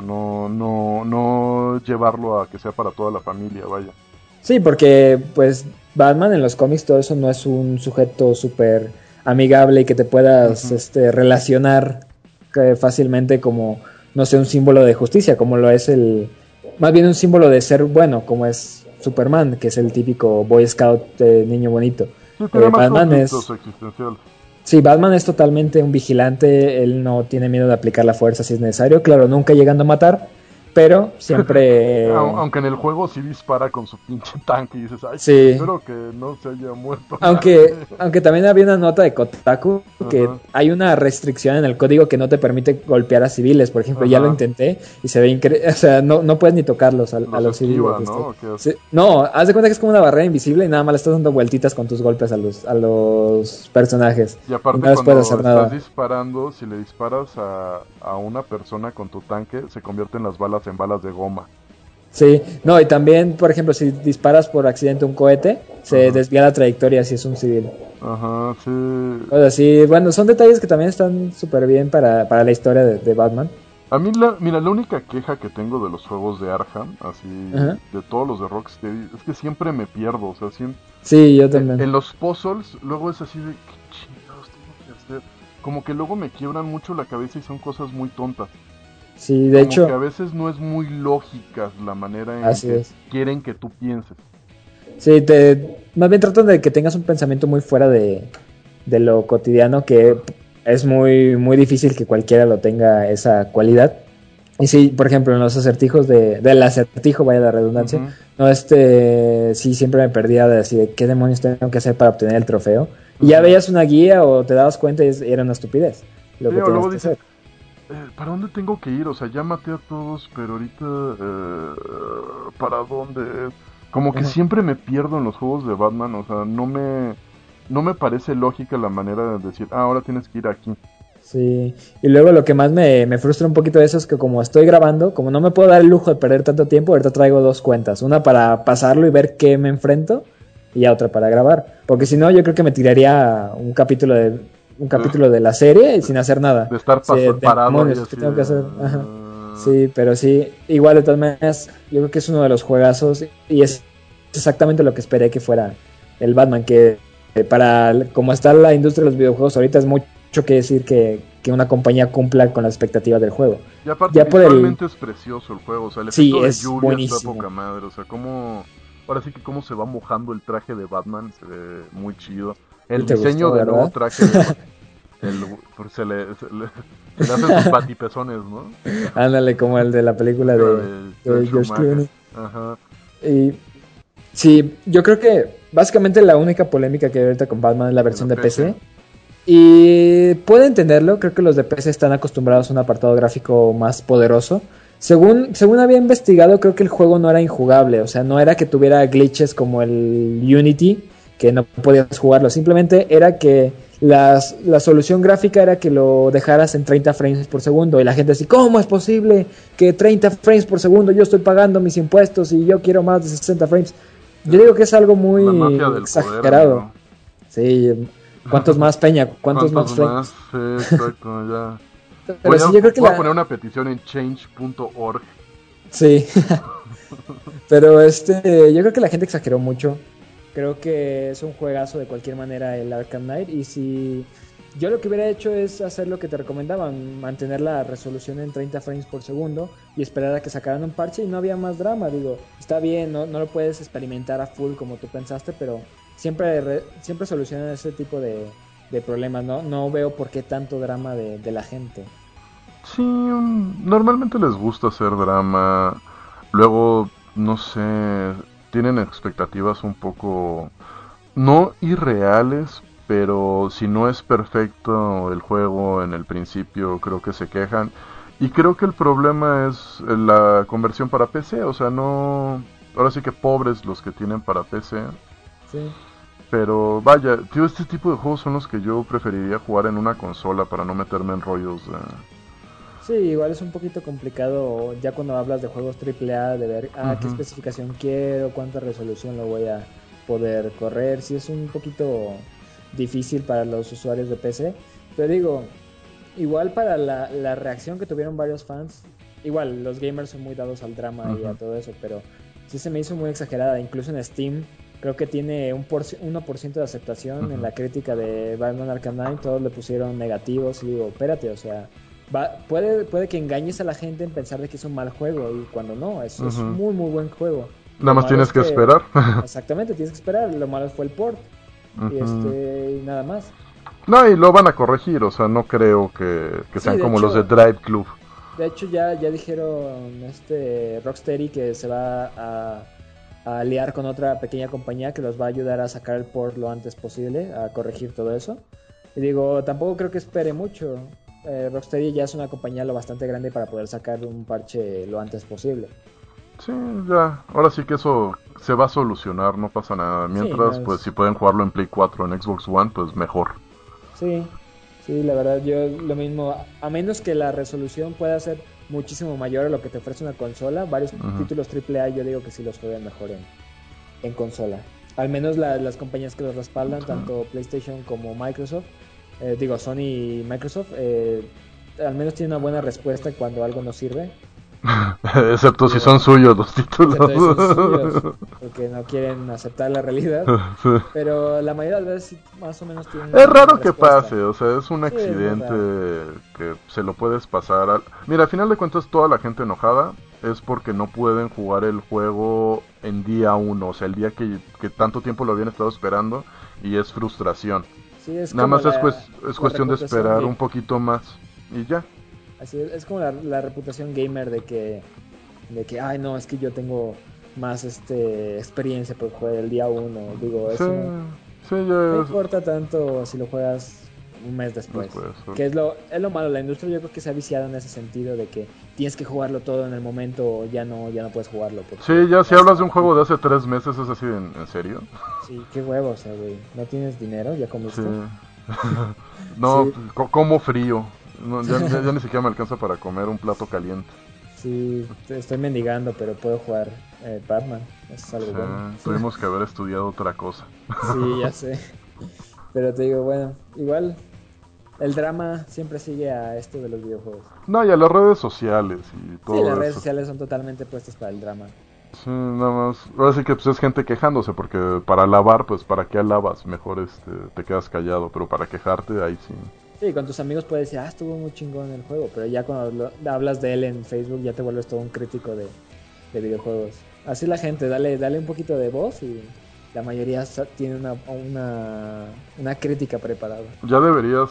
no llevarlo a que sea para toda la familia, vaya. Sí, porque pues Batman en los cómics todo eso no es un sujeto súper amigable y que te puedas Ujú. relacionar fácilmente como, no sé, un símbolo de justicia, como lo es más bien un símbolo de ser bueno, como es Superman, que es el típico Boy Scout niño bonito. Sí, tiene más Batman conflictos es, existenciales. sí, Batman es totalmente un vigilante, él no tiene miedo de aplicar la fuerza si es necesario, claro, nunca llegando a matar, pero siempre, Aunque en el juego sí dispara con su pinche tanque y dices, ay, sí. espero que no se haya muerto Aunque, nadie. aunque también había una nota de Kotaku que Ajá, hay una restricción en el código que no te permite golpear a civiles. Por ejemplo, ya lo ajá. intenté y se ve increíble. O sea, no puedes ni tocarlos a Los los civiles. esquiva, ¿no? ¿O qué hace? Sí, no, haz de cuenta que es como una barrera invisible y nada más le estás dando vueltitas con tus golpes a los personajes. Y Y aparte no les puedes cuando hacer estás nada. disparando, si le disparas a una persona con tu tanque, se convierten las balas en balas de goma. Sí, no, y también, por ejemplo, si disparas por accidente un cohete, se Ajá, desvía la trayectoria si es un civil. ajá, sí. O sea, sí, bueno, son detalles que también están súper bien para la historia de Batman. A mí, mira, la única queja que tengo de los juegos de Arkham, así, Ajá. de todos los de Rocksteady, es que siempre me pierdo, o sea, Sí, yo también. en los puzzles, luego es así de, ¿qué chingados tengo que hacer? Como que luego me quiebran mucho la cabeza y son cosas muy tontas. Sí, de Como que a hecho, veces no es muy lógica la manera en así que es. quieren que tú pienses. Sí, más bien tratan de que tengas un pensamiento muy fuera de lo cotidiano, que es muy, muy difícil que cualquiera lo tenga esa cualidad. Y sí, por ejemplo, en los acertijos del acertijo, vaya la redundancia, Ujú, no, sí, siempre me perdía de decir qué demonios tengo que hacer para obtener el trofeo. Y ya ujú. veías una guía o te dabas cuenta y era una estupidez lo Sí, que o tenías luego que dices, hacer. ¿para dónde tengo que ir? O sea, ya maté a todos, pero ahorita, ¿para dónde? Como que Ajá. siempre me pierdo en los juegos de Batman, o sea, no me parece lógica la manera de decir, ahora tienes que ir aquí. Sí, y luego lo que más me frustra un poquito de eso es que como estoy grabando, como no me puedo dar el lujo de perder tanto tiempo, ahorita traigo dos cuentas, una para pasarlo y ver qué me enfrento y ya otra para grabar, porque si no yo creo que me tiraría un capítulo de la serie sin hacer nada. De estar Sí, parado ahí demonios, ¿qué así tengo que hacer? Ajá. de... Sí, pero sí, igual de todas maneras, yo creo que es uno de los juegazos y es exactamente lo que esperé que fuera el Batman, que como está la industria de los videojuegos ahorita es mucho que decir que una compañía cumpla con las expectativas del juego. Y aparte Ya por el... visualmente es precioso el juego, o sea, el Sí, efecto de es lluvia está buenísimo. poca madre, o sea, ahora sí que cómo se va mojando el traje de Batman, se ve muy chido. Sí El te diseño gustó, del nuevo ¿verdad? traje pues se le hacen sus batipezones, ¿no? Ándale, como el de la película La de, de Joel de George Schumacher. Clooney. Ajá. Y sí, yo creo que básicamente la única polémica que hay ahorita con Batman es la En la versión de PC. PC. Y puedo entenderlo, creo que los de PC están acostumbrados a un apartado gráfico más poderoso. Según había investigado, creo que el juego no era injugable, o sea, no era que tuviera glitches como el Unity, que no podías jugarlo, simplemente era que la solución gráfica era que lo dejaras en 30 frames por segundo, y la gente así, ¿cómo es posible que 30 frames por segundo? Yo estoy pagando mis impuestos y yo quiero más de 60 frames. Yo digo que es algo muy exagerado. Poder, sí, ¿cuántos más, Peña? ¿Cuántos más frames? Sí, exacto, ya. Pero sí, yo creo que voy a poner una petición en change.org. Sí, pero yo creo que la gente exageró mucho. Creo que es un juegazo de cualquier manera el Arkham Knight. Y si yo lo que hubiera hecho es hacer lo que te recomendaban, mantener la resolución en 30 frames por segundo y esperar a que sacaran un parche y no había más drama. Digo, está bien, no lo puedes experimentar a full como tú pensaste, pero siempre solucionan ese tipo de problemas, ¿no? No veo por qué tanto drama de la gente. Sí, normalmente les gusta hacer drama. Luego, no sé, tienen expectativas un poco, no irreales, pero si no es perfecto el juego en el principio, creo que se quejan. Y creo que el problema es la conversión para PC, o sea, no... Ahora sí que pobres los que tienen para PC. Sí. Pero vaya, tío, este tipo de juegos son los que yo preferiría jugar en una consola para no meterme en rollos. Sí, igual es un poquito complicado ya cuando hablas de juegos AAA de ver qué especificación quiero, cuánta resolución lo voy a poder correr. Sí es un poquito difícil para los usuarios de PC, pero digo, igual para la reacción que tuvieron varios fans, igual los gamers son muy dados al drama y a todo eso, pero sí se me hizo muy exagerada. Incluso en Steam creo que tiene un 1% de aceptación en la crítica de Batman Arkham Knight. Todos le pusieron negativos y digo, espérate, o sea, puede que engañes a la gente en pensar de que es un mal juego, y cuando no, es muy muy buen juego. Nada más tienes que esperar. Exactamente, tienes que esperar. Lo malo fue el port y nada más. No, y lo van a corregir, o sea, no creo que sean como los de Drive Club. De hecho ya dijeron Rocksteady que se va a aliar con otra pequeña compañía que los va a ayudar a sacar el port lo antes posible, a corregir todo eso. Y digo, tampoco creo que espere mucho. Rocksteady ya es una compañía lo bastante grande para poder sacar un parche lo antes posible. Sí, ya, ahora sí que eso se va a solucionar, no pasa nada. Mientras, pues si pueden jugarlo en Play 4 en Xbox One, pues mejor. Sí, la verdad yo lo mismo, a menos que la resolución pueda ser muchísimo mayor a lo que te ofrece una consola. Varios títulos AAA yo digo que sí los juegan mejor en consola. Al menos las compañías que los respaldan, tanto PlayStation como Microsoft, Sony y Microsoft, al menos tienen una buena respuesta cuando algo no sirve. Excepto si son suyos los títulos. Porque no quieren aceptar la realidad. Pero la mayoría de las veces más o menos tienen. Es raro que pase, o sea, es un accidente que se lo puedes pasar. Mira, al final de cuentas, toda la gente enojada es porque no pueden jugar el juego en día 1, o sea, el día que tanto tiempo lo habían estado esperando, y es frustración. Sí, nada más es cuestión de esperar un poquito más y ya. Así es como la reputación gamer de que ay no, es que yo tengo más experiencia por jugar el día 1. Digo, eso no importa tanto si lo juegas un mes después. Que es lo malo. La industria yo creo que se ha viciado en ese sentido de que tienes que jugarlo todo en el momento, o ya no puedes jugarlo. Sí, ya si hablas de un juego de hace 3 meses es así, ¿en serio? Sí, qué huevo, o sea, güey, ¿no tienes dinero? ¿Ya comiste? Sí. No, sí. Como frío. No, ya ni siquiera me alcanza para comer un plato caliente. Sí, estoy mendigando, pero puedo jugar Batman. Eso es algo bueno. Tuvimos que haber estudiado otra cosa. Sí, ya sé. Pero te digo, bueno, igual el drama siempre sigue a esto de los videojuegos. No, y a las redes sociales y todo. Sí, las redes sociales son totalmente puestas para el drama. Sí, nada más. Ahora sí que pues es gente quejándose, porque para alabar, pues ¿para qué alabas? Mejor te quedas callado, pero para quejarte, ahí sí. Sí, con tus amigos puedes decir, estuvo muy chingón el juego, pero ya cuando hablas de él en Facebook ya te vuelves todo un crítico de videojuegos. Así la gente, dale un poquito de voz y la mayoría tiene una crítica preparada. Ya deberías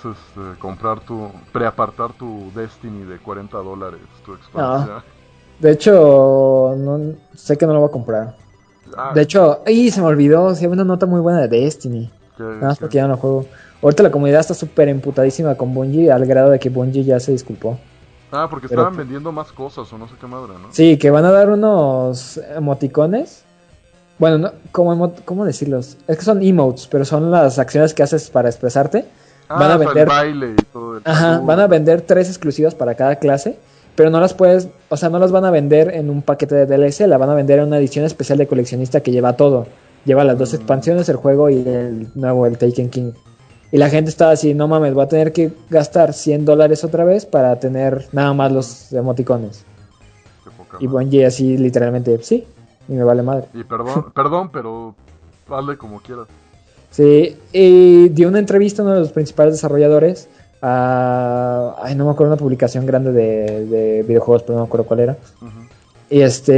preapartar tu Destiny de $40, tu expansión. No. De hecho, no sé que no lo voy a comprar. De hecho, se me olvidó, si había una nota muy buena de Destiny. Nada más porque ya no lo juego. Ahorita la comunidad está súper emputadísima con Bungie, al grado de que Bungie ya se disculpó. Ah, porque Pero, estaban vendiendo más cosas o no sé qué madre, ¿no? sí, que van a dar unos emoticones. Bueno, no, ¿cómo decirlos? Es que son emotes, pero son las acciones que haces para expresarte. Van Ah, a o sea, el vender, baile y todo, el ajá, van saludo. a vender 3 exclusivas para cada clase, pero no las puedes, o sea, no las van a vender en un paquete de DLC, la van a vender en una edición especial de coleccionista que lleva todo. Lleva las 2 Mm, expansiones, el juego y el nuevo, el Taken King. Y la gente estaba así, no mames, voy a tener que gastar $100 otra vez para tener nada más ujú, los emoticones. qué poca Y madre. Bungie así literalmente, sí, y me vale madre. Y perdón, pero hazle como quieras. Sí, y dio una entrevista a uno de los principales desarrolladores a... Ay, no me acuerdo, una publicación grande de videojuegos, pero no me acuerdo cuál era. Ujú. Y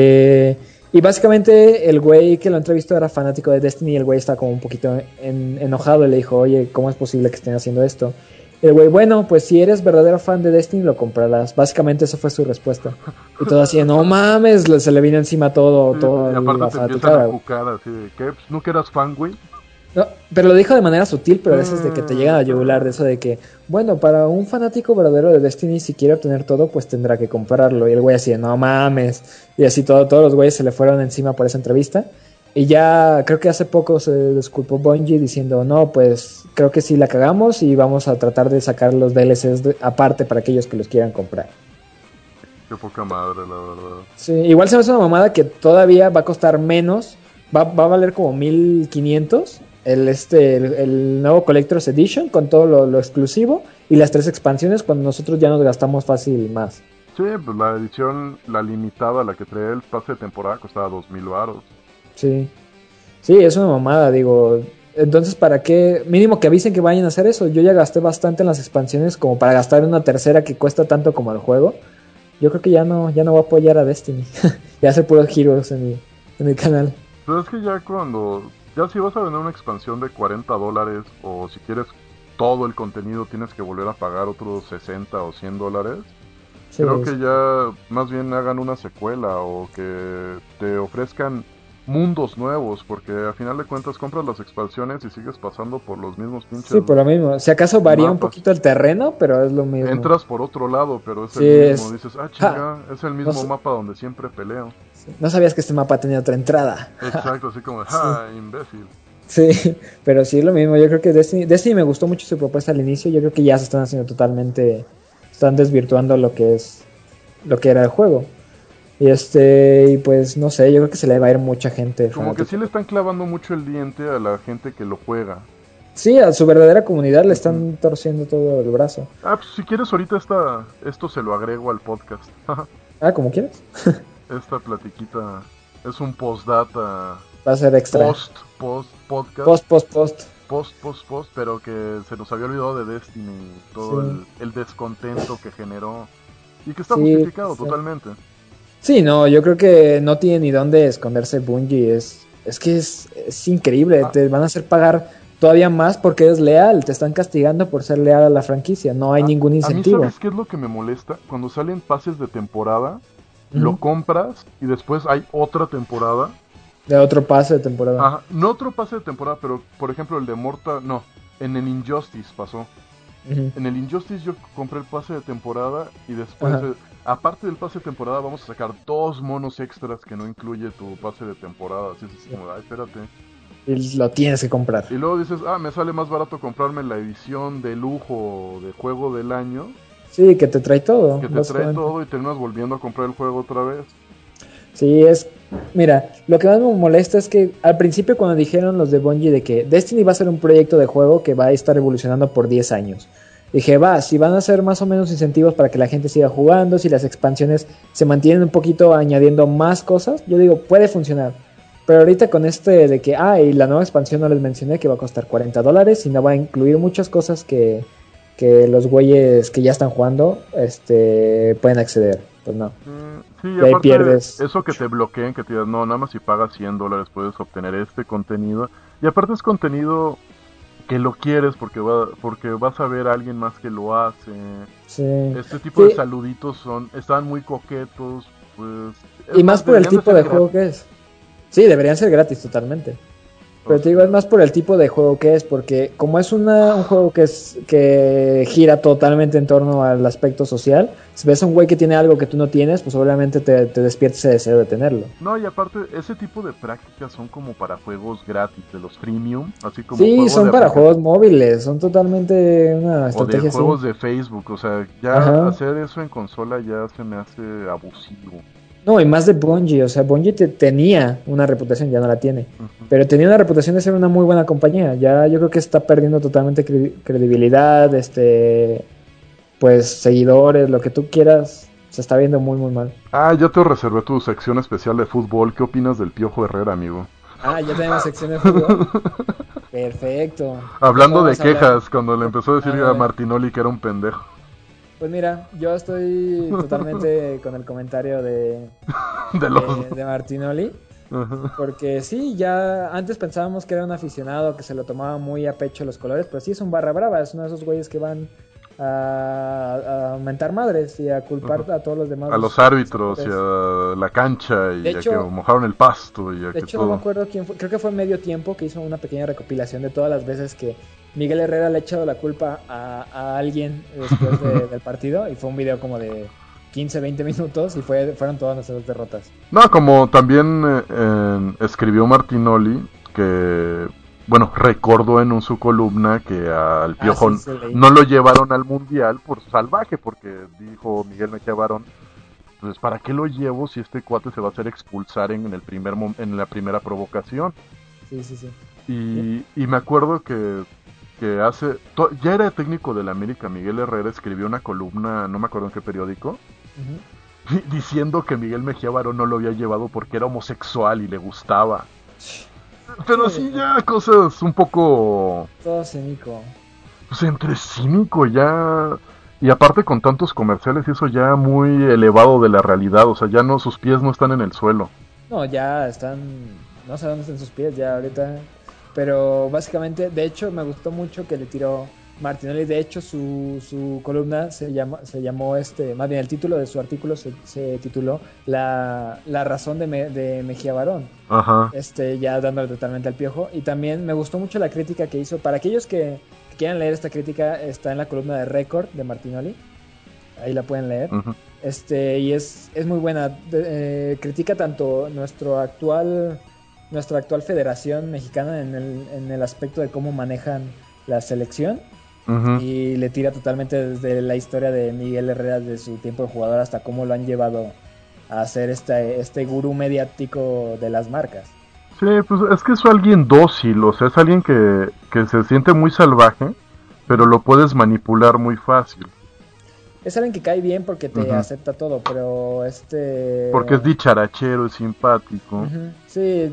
y básicamente el güey que lo entrevistó era fanático de Destiny y el güey estaba como un poquito enojado y le dijo, oye, ¿cómo es posible que estén haciendo esto? Y el güey, bueno, pues si eres verdadero fan de Destiny lo comprarás. Básicamente esa fue su respuesta. Y todo así, no mames, se le vino encima Sí, toda y aparte la te empiezan a fanaticada. cucar así de, ¿qué? Pues, ¿no que eras fan, güey? No, pero lo dijo de manera sutil, pero de esas de que te llegan a Sí. yugular, de eso de que, bueno, para un fanático verdadero de Destiny, si quiere obtener todo, pues tendrá que comprarlo. Y el güey así de, no mames. Y así todos los güeyes se le fueron encima por esa entrevista. Y ya creo que hace poco se disculpó Bungie diciendo, no, pues creo que sí la cagamos y vamos a tratar de sacar los DLCs aparte para aquellos que los quieran comprar. Qué poca madre, la verdad. Sí, igual se me hace una mamada que todavía va a costar menos, va a valer como 1500 el nuevo Collector's Edition con todo lo exclusivo y las 3 expansiones cuando nosotros ya nos gastamos fácil más. Sí, pues la edición, la limitada, la que traía el pase de temporada, costaba 2000 varos. Sí, sí, es una mamada, digo. Entonces, ¿para qué? Mínimo que avisen que vayan a hacer eso. Yo ya gasté bastante en las expansiones como para gastar en una tercera que cuesta tanto como el juego. Yo creo que ya no voy a apoyar a Destiny. Ya hace puros Heroes en mi canal. Pero es que ya ya si vas a vender una expansión de $40 o si quieres todo el contenido tienes que volver a pagar otros 60 o $100, Sí, creo que ya más bien hagan una secuela o que te ofrezcan mundos nuevos, porque a final de cuentas compras las expansiones y sigues pasando por los mismos sí, pinches por lo mismo. Si acaso varía un mapas. poquito el terreno, pero es lo mismo. Entras por otro lado, pero es Sí, el mismo. Dices, ah, Ja, chinga, es el no, mismo mapa donde siempre peleo. no sabías que este mapa tenía otra entrada. Exacto, así como, Sí. ja, imbécil. Sí, pero sí es lo mismo. Yo creo que Destiny me gustó mucho su propuesta al inicio. Yo creo que ya se están haciendo totalmente, están desvirtuando lo que era el juego. Y pues no sé, yo creo que se le va a ir mucha gente Como que sí fanática. le están clavando mucho el diente a la gente que lo juega. Sí, a su verdadera comunidad le Ujú. están torciendo todo el brazo. Ah, pues si quieres ahorita esto se lo agrego al podcast. Ah, como quieras. Esta platiquita es un postdata, Va a ser extra. podcast, Post. post, pero que se nos había olvidado de Destiny y todo Sí, el descontento que generó. Y que está sí, justificado sí. totalmente. Sí, no, yo creo que no tiene ni dónde esconderse Bungie. Es que es increíble. Ah, Te van a hacer pagar todavía más porque eres leal. Te están castigando por ser leal a la franquicia. No hay ningún a mí, incentivo. ¿sabes qué es lo que me molesta? Cuando salen pases de temporada, lo Ujú. compras y después hay otra temporada. De otro pase de temporada. Ajá, no otro pase de temporada, pero por ejemplo el de Mortal, no, en el Injustice pasó. Ujú. En el Injustice yo compré el pase de temporada y después, Ajá. aparte del pase de temporada, vamos a sacar 2 monos extras que no incluye tu pase de temporada. Así es como, ay, espérate. Y lo tienes que comprar. Y luego dices, ah, me sale más barato comprarme la edición de lujo de juego del año, Sí, que te trae todo, que te trae básicamente. todo y terminas volviendo a comprar el juego otra vez. Sí, mira, lo que más me molesta es que al principio cuando dijeron los de Bungie de que Destiny va a ser un proyecto de juego que va a estar evolucionando por 10 años. Dije, si van a ser más o menos incentivos para que la gente siga jugando, si las expansiones se mantienen un poquito añadiendo más cosas, yo digo, puede funcionar. Pero ahorita con de que, y la nueva expansión no les mencioné que va a costar $40 y no va a incluir muchas cosas que los güeyes que ya están jugando pueden acceder. Pues no. Sí, y Y ahí aparte, pierdes eso que te bloqueen, que te digan, no, nada más si pagas $100 puedes obtener este contenido. Y aparte es contenido que lo quieres porque vas a ver a alguien más que lo hace. Sí. Este tipo de Sí, saluditos están muy coquetos, pues... Es y más más, por el deberían de tipo ser de juego que gratis. es. Sí, deberían ser gratis totalmente. Pero te digo, es más por el tipo de juego que es, porque como es un juego que gira totalmente en torno al aspecto social, si ves a un güey que tiene algo que tú no tienes, pues obviamente te despierta ese deseo de tenerlo. No, y aparte, ese tipo de prácticas son como para juegos gratis, de los freemium, así como Sí, juegos son de para juegos aplicación móviles, son totalmente una o de estrategia así. juegos de Facebook, o sea, ya Ajá. hacer eso en consola ya se me hace abusivo. No, y más de Bungie, o sea, Bungie tenía una reputación, ya no la tiene, Ujú. pero tenía una reputación de ser una muy buena compañía. Ya yo creo que está perdiendo totalmente credibilidad, pues seguidores, lo que tú quieras, se está viendo muy muy mal. Ah, ya te reservé tu sección especial de fútbol. ¿Qué opinas del Piojo Herrera, amigo? Ah, ya tenemos sección de fútbol. Perfecto. Ya Hablando de podemos hablar. quejas, cuando le empezó a decir a Ándale. Martinoli que era un pendejo. Pues mira, yo estoy totalmente con el comentario De los... de Martinoli. Ajá. Porque sí, ya antes pensábamos que era un aficionado que se lo tomaba muy a pecho los colores, pero sí es un barra brava, es uno de esos güeyes que van a mentar madres y a culpar Ajá. a todos los demás. A los árbitros y a la cancha y De a que hecho, mojaron el pasto y a de que hecho no me todo. acuerdo quién fue, creo que fue Medio Tiempo que hizo una pequeña recopilación de todas las veces que Miguel Herrera le ha echado la culpa a alguien después del partido y fue un video como de 15, 20 minutos y fueron todas nuestras derrotas. No, como también escribió Martinoli que, bueno, recordó en su columna que al Ah, Piojo sí, sí, leí. no lo llevaron al Mundial por salvaje, porque dijo Miguel Mejía Barón, pues ¿para qué lo llevo si este cuate se va a hacer expulsar en la primera provocación? Sí, sí, sí. Y me acuerdo que ya era técnico del América, Miguel Herrera escribió una columna, no me acuerdo en qué periódico, diciendo que Miguel Mejía Barón no lo había llevado porque era homosexual y le gustaba. Pero sí, ya cosas un poco, Todo cínico. pues entre cínico ya. Y aparte con tantos comerciales y eso ya muy elevado de la realidad, o sea, ya no, sus pies no están en el suelo. No, ya están, no sé dónde están sus pies ya ahorita, pero básicamente, de hecho, me gustó mucho que le tiró Martinelli. De hecho, su columna se llamó, más bien el título de su artículo se tituló La razón de Mejía Barón, Ajá. ya dándole totalmente al Piojo. Y también me gustó mucho la crítica que hizo. Para aquellos que quieran leer esta crítica, está en la columna de Record de Martinelli. Ahí la pueden leer. Ujú. Y es muy buena. Critica tanto nuestra actual Federación Mexicana en el aspecto de cómo manejan la selección. Ujú. Y le tira totalmente desde la historia de Miguel Herrera, de su tiempo de jugador, hasta cómo lo han llevado a ser este gurú mediático de las marcas. Sí, pues es que es alguien dócil, o sea, es alguien que se siente muy salvaje, pero lo puedes manipular muy fácil. Es alguien que cae bien porque te Ujú. acepta todo, pero Porque es dicharachero, es simpático. Ujú. Sí,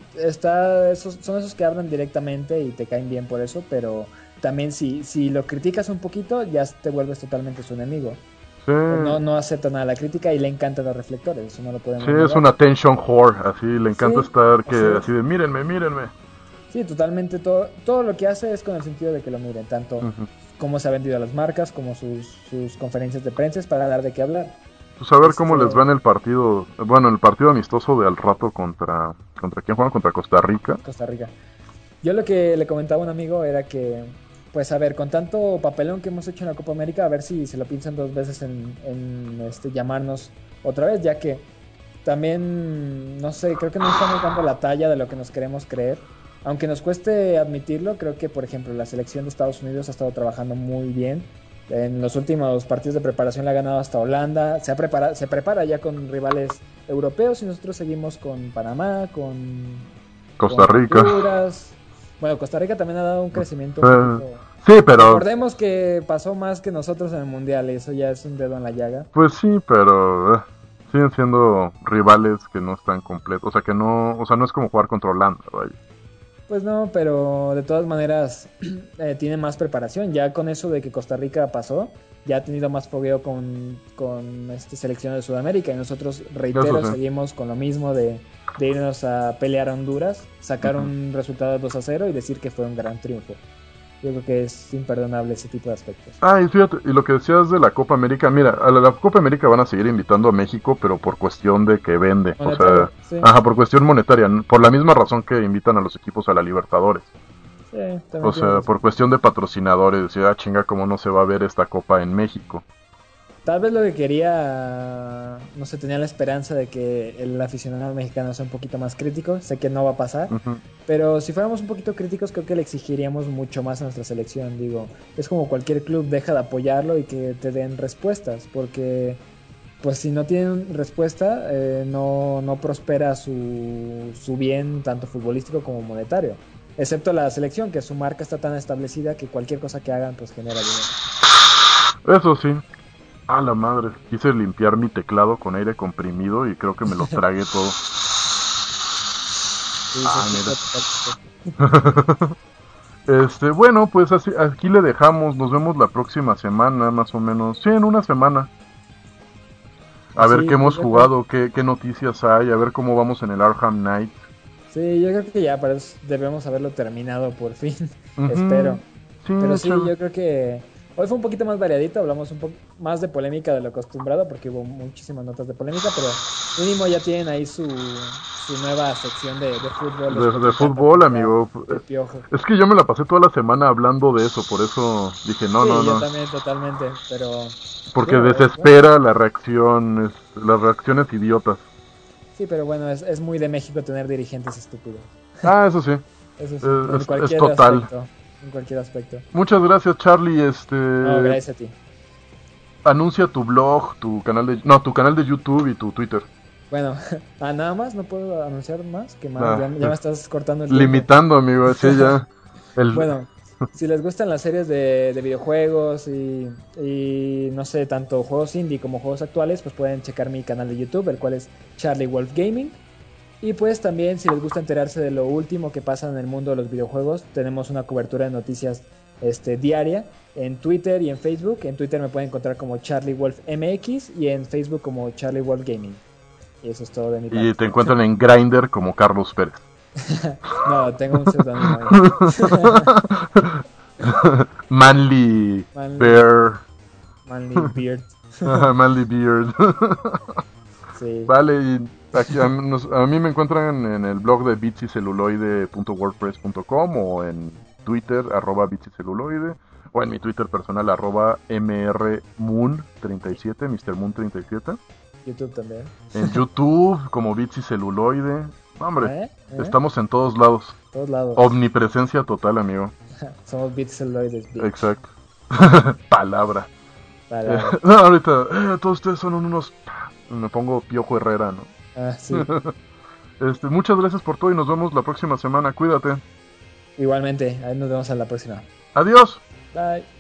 son esos que hablan directamente y te caen bien por eso, pero también si lo criticas un poquito, ya te vuelves totalmente su enemigo. Sí, No acepta nada de la crítica y le encantan los reflectores, eso no lo sí, podemos es negar. un attention whore, así, le encanta Sí, estar así así es. de mírenme, mírenme. Sí, totalmente todo lo que hace es con el sentido de que lo miren, tanto Ujú. cómo se ha vendido a las marcas, como sus conferencias de prensa es para dar de qué hablar. Pues a ver cómo Este, les va en el partido, bueno, el partido amistoso de al rato ¿contra quién juegan? Contra Costa Rica. Costa Rica. Yo lo que le comentaba a un amigo era que, pues a ver, con tanto papelón que hemos hecho en la Copa América, a ver si se lo piensan dos veces en llamarnos otra vez, ya que también, no sé, creo que no estamos dando la talla de lo que nos queremos creer. Aunque nos cueste admitirlo, creo que, por ejemplo, la selección de Estados Unidos ha estado trabajando muy bien. En los últimos partidos de preparación la ha ganado hasta Holanda. Se prepara ya con rivales europeos y nosotros seguimos con Panamá, con Costa Rica. Honduras. Bueno, Costa Rica también ha dado un crecimiento un Eh, poquito. sí, pero Recordemos que pasó más que nosotros en el Mundial y eso ya es un dedo en la llaga. pues sí, pero siguen siendo rivales que no están completos, o sea que no, o sea, no es como jugar contra Holanda, vaya. Pues no, pero de todas maneras tiene más preparación. Ya con eso de que Costa Rica pasó, ya ha tenido más fogueo con selección de Sudamérica. Y nosotros, reitero, Eso sí. seguimos con lo mismo de irnos a pelear a Honduras, sacar Ujú. un resultado de 2-0 y decir que fue un gran triunfo. Yo creo que es imperdonable ese tipo de aspectos. Y fíjate, y lo que decías de la Copa América, mira, a la Copa América van a seguir invitando a México, pero por cuestión de que vende, Monetario, o sea, sí. por cuestión monetaria, por la misma razón que invitan a los equipos a la Libertadores. Sí, también O sea, por cuestión de patrocinadores, decía, chinga, cómo no se va a ver esta Copa en México. Tal vez lo que quería, no sé, tenía la esperanza de que el aficionado mexicano sea un poquito más crítico. Sé que no va a pasar, pero si fuéramos un poquito críticos, creo que le exigiríamos mucho más a nuestra selección. Digo, es como cualquier club, deja de apoyarlo y que te den respuestas, porque pues si no tienen respuesta, no prospera su bien, tanto futbolístico como monetario. Excepto la selección, que su marca está tan establecida que cualquier cosa que hagan pues genera dinero. Eso sí. A la madre, quise limpiar mi teclado con aire comprimido y creo que me lo tragué todo. Sí, bueno, pues así, aquí le dejamos, nos vemos la próxima semana, más o menos. Sí, en una semana. A ver qué hemos jugado, qué noticias hay, a ver cómo vamos en el Arkham Knight. Sí, yo creo que ya debemos haberlo terminado por fin, espero. Sí, pero sí, yo creo que hoy fue un poquito más variadito, hablamos un poco más de polémica de lo acostumbrado, porque hubo muchísimas notas de polémica, pero mínimo ya tienen ahí su nueva sección de fútbol. De fútbol, amigo. Es que yo me la pasé toda la semana hablando de eso, por eso dije, no. Yo también, totalmente, pero... Porque desespera la reacción, las reacciones idiotas. Sí, pero bueno, es muy de México tener dirigentes estúpidos. Eso sí. Eso sí, es total. En cualquier aspecto. Muchas gracias, Charlie. No, gracias a ti. Anuncia tu blog, tu canal de YouTube y tu Twitter. Bueno, nada más, no puedo anunciar más, que más, ya me estás cortando el tiempo. Limitando, amigo, sí, ya. Bueno, si les gustan las series de videojuegos y no sé, tanto juegos indie como juegos actuales, pues pueden checar mi canal de YouTube, el cual es Charlie Wolf Gaming. Y pues también, si les gusta enterarse de lo último que pasa en el mundo de los videojuegos, tenemos una cobertura de noticias diaria en Twitter y en Facebook. En Twitter me pueden encontrar como Charlie Wolf MX y en Facebook como Charlie Wolf Gaming. Y eso es todo de mi parte. Y te encuentran en Grindr como Carlos Pérez. No, tengo un seudónimo. Manly Bear. Manly Beard. Manly Beard. Sí. Vale, y aquí a mí me encuentran en el blog de bitsiceluloide.wordpress.com o en Twitter @bitsiceluloide o en mi Twitter personal @mrmoon37, MrMoon37. YouTube también. En YouTube como Bitsiceluloide. Hombre, estamos en todos lados. Todos lados. Omnipresencia total, amigo. Somos Bitsiceluloides. Exacto. Palabra. No, ahorita, todos ustedes son unos... Me pongo Piojo Herrera, ¿no? Sí. Muchas gracias por todo y nos vemos la próxima semana. Cuídate. Igualmente, ahí nos vemos a la próxima. Adiós. Bye.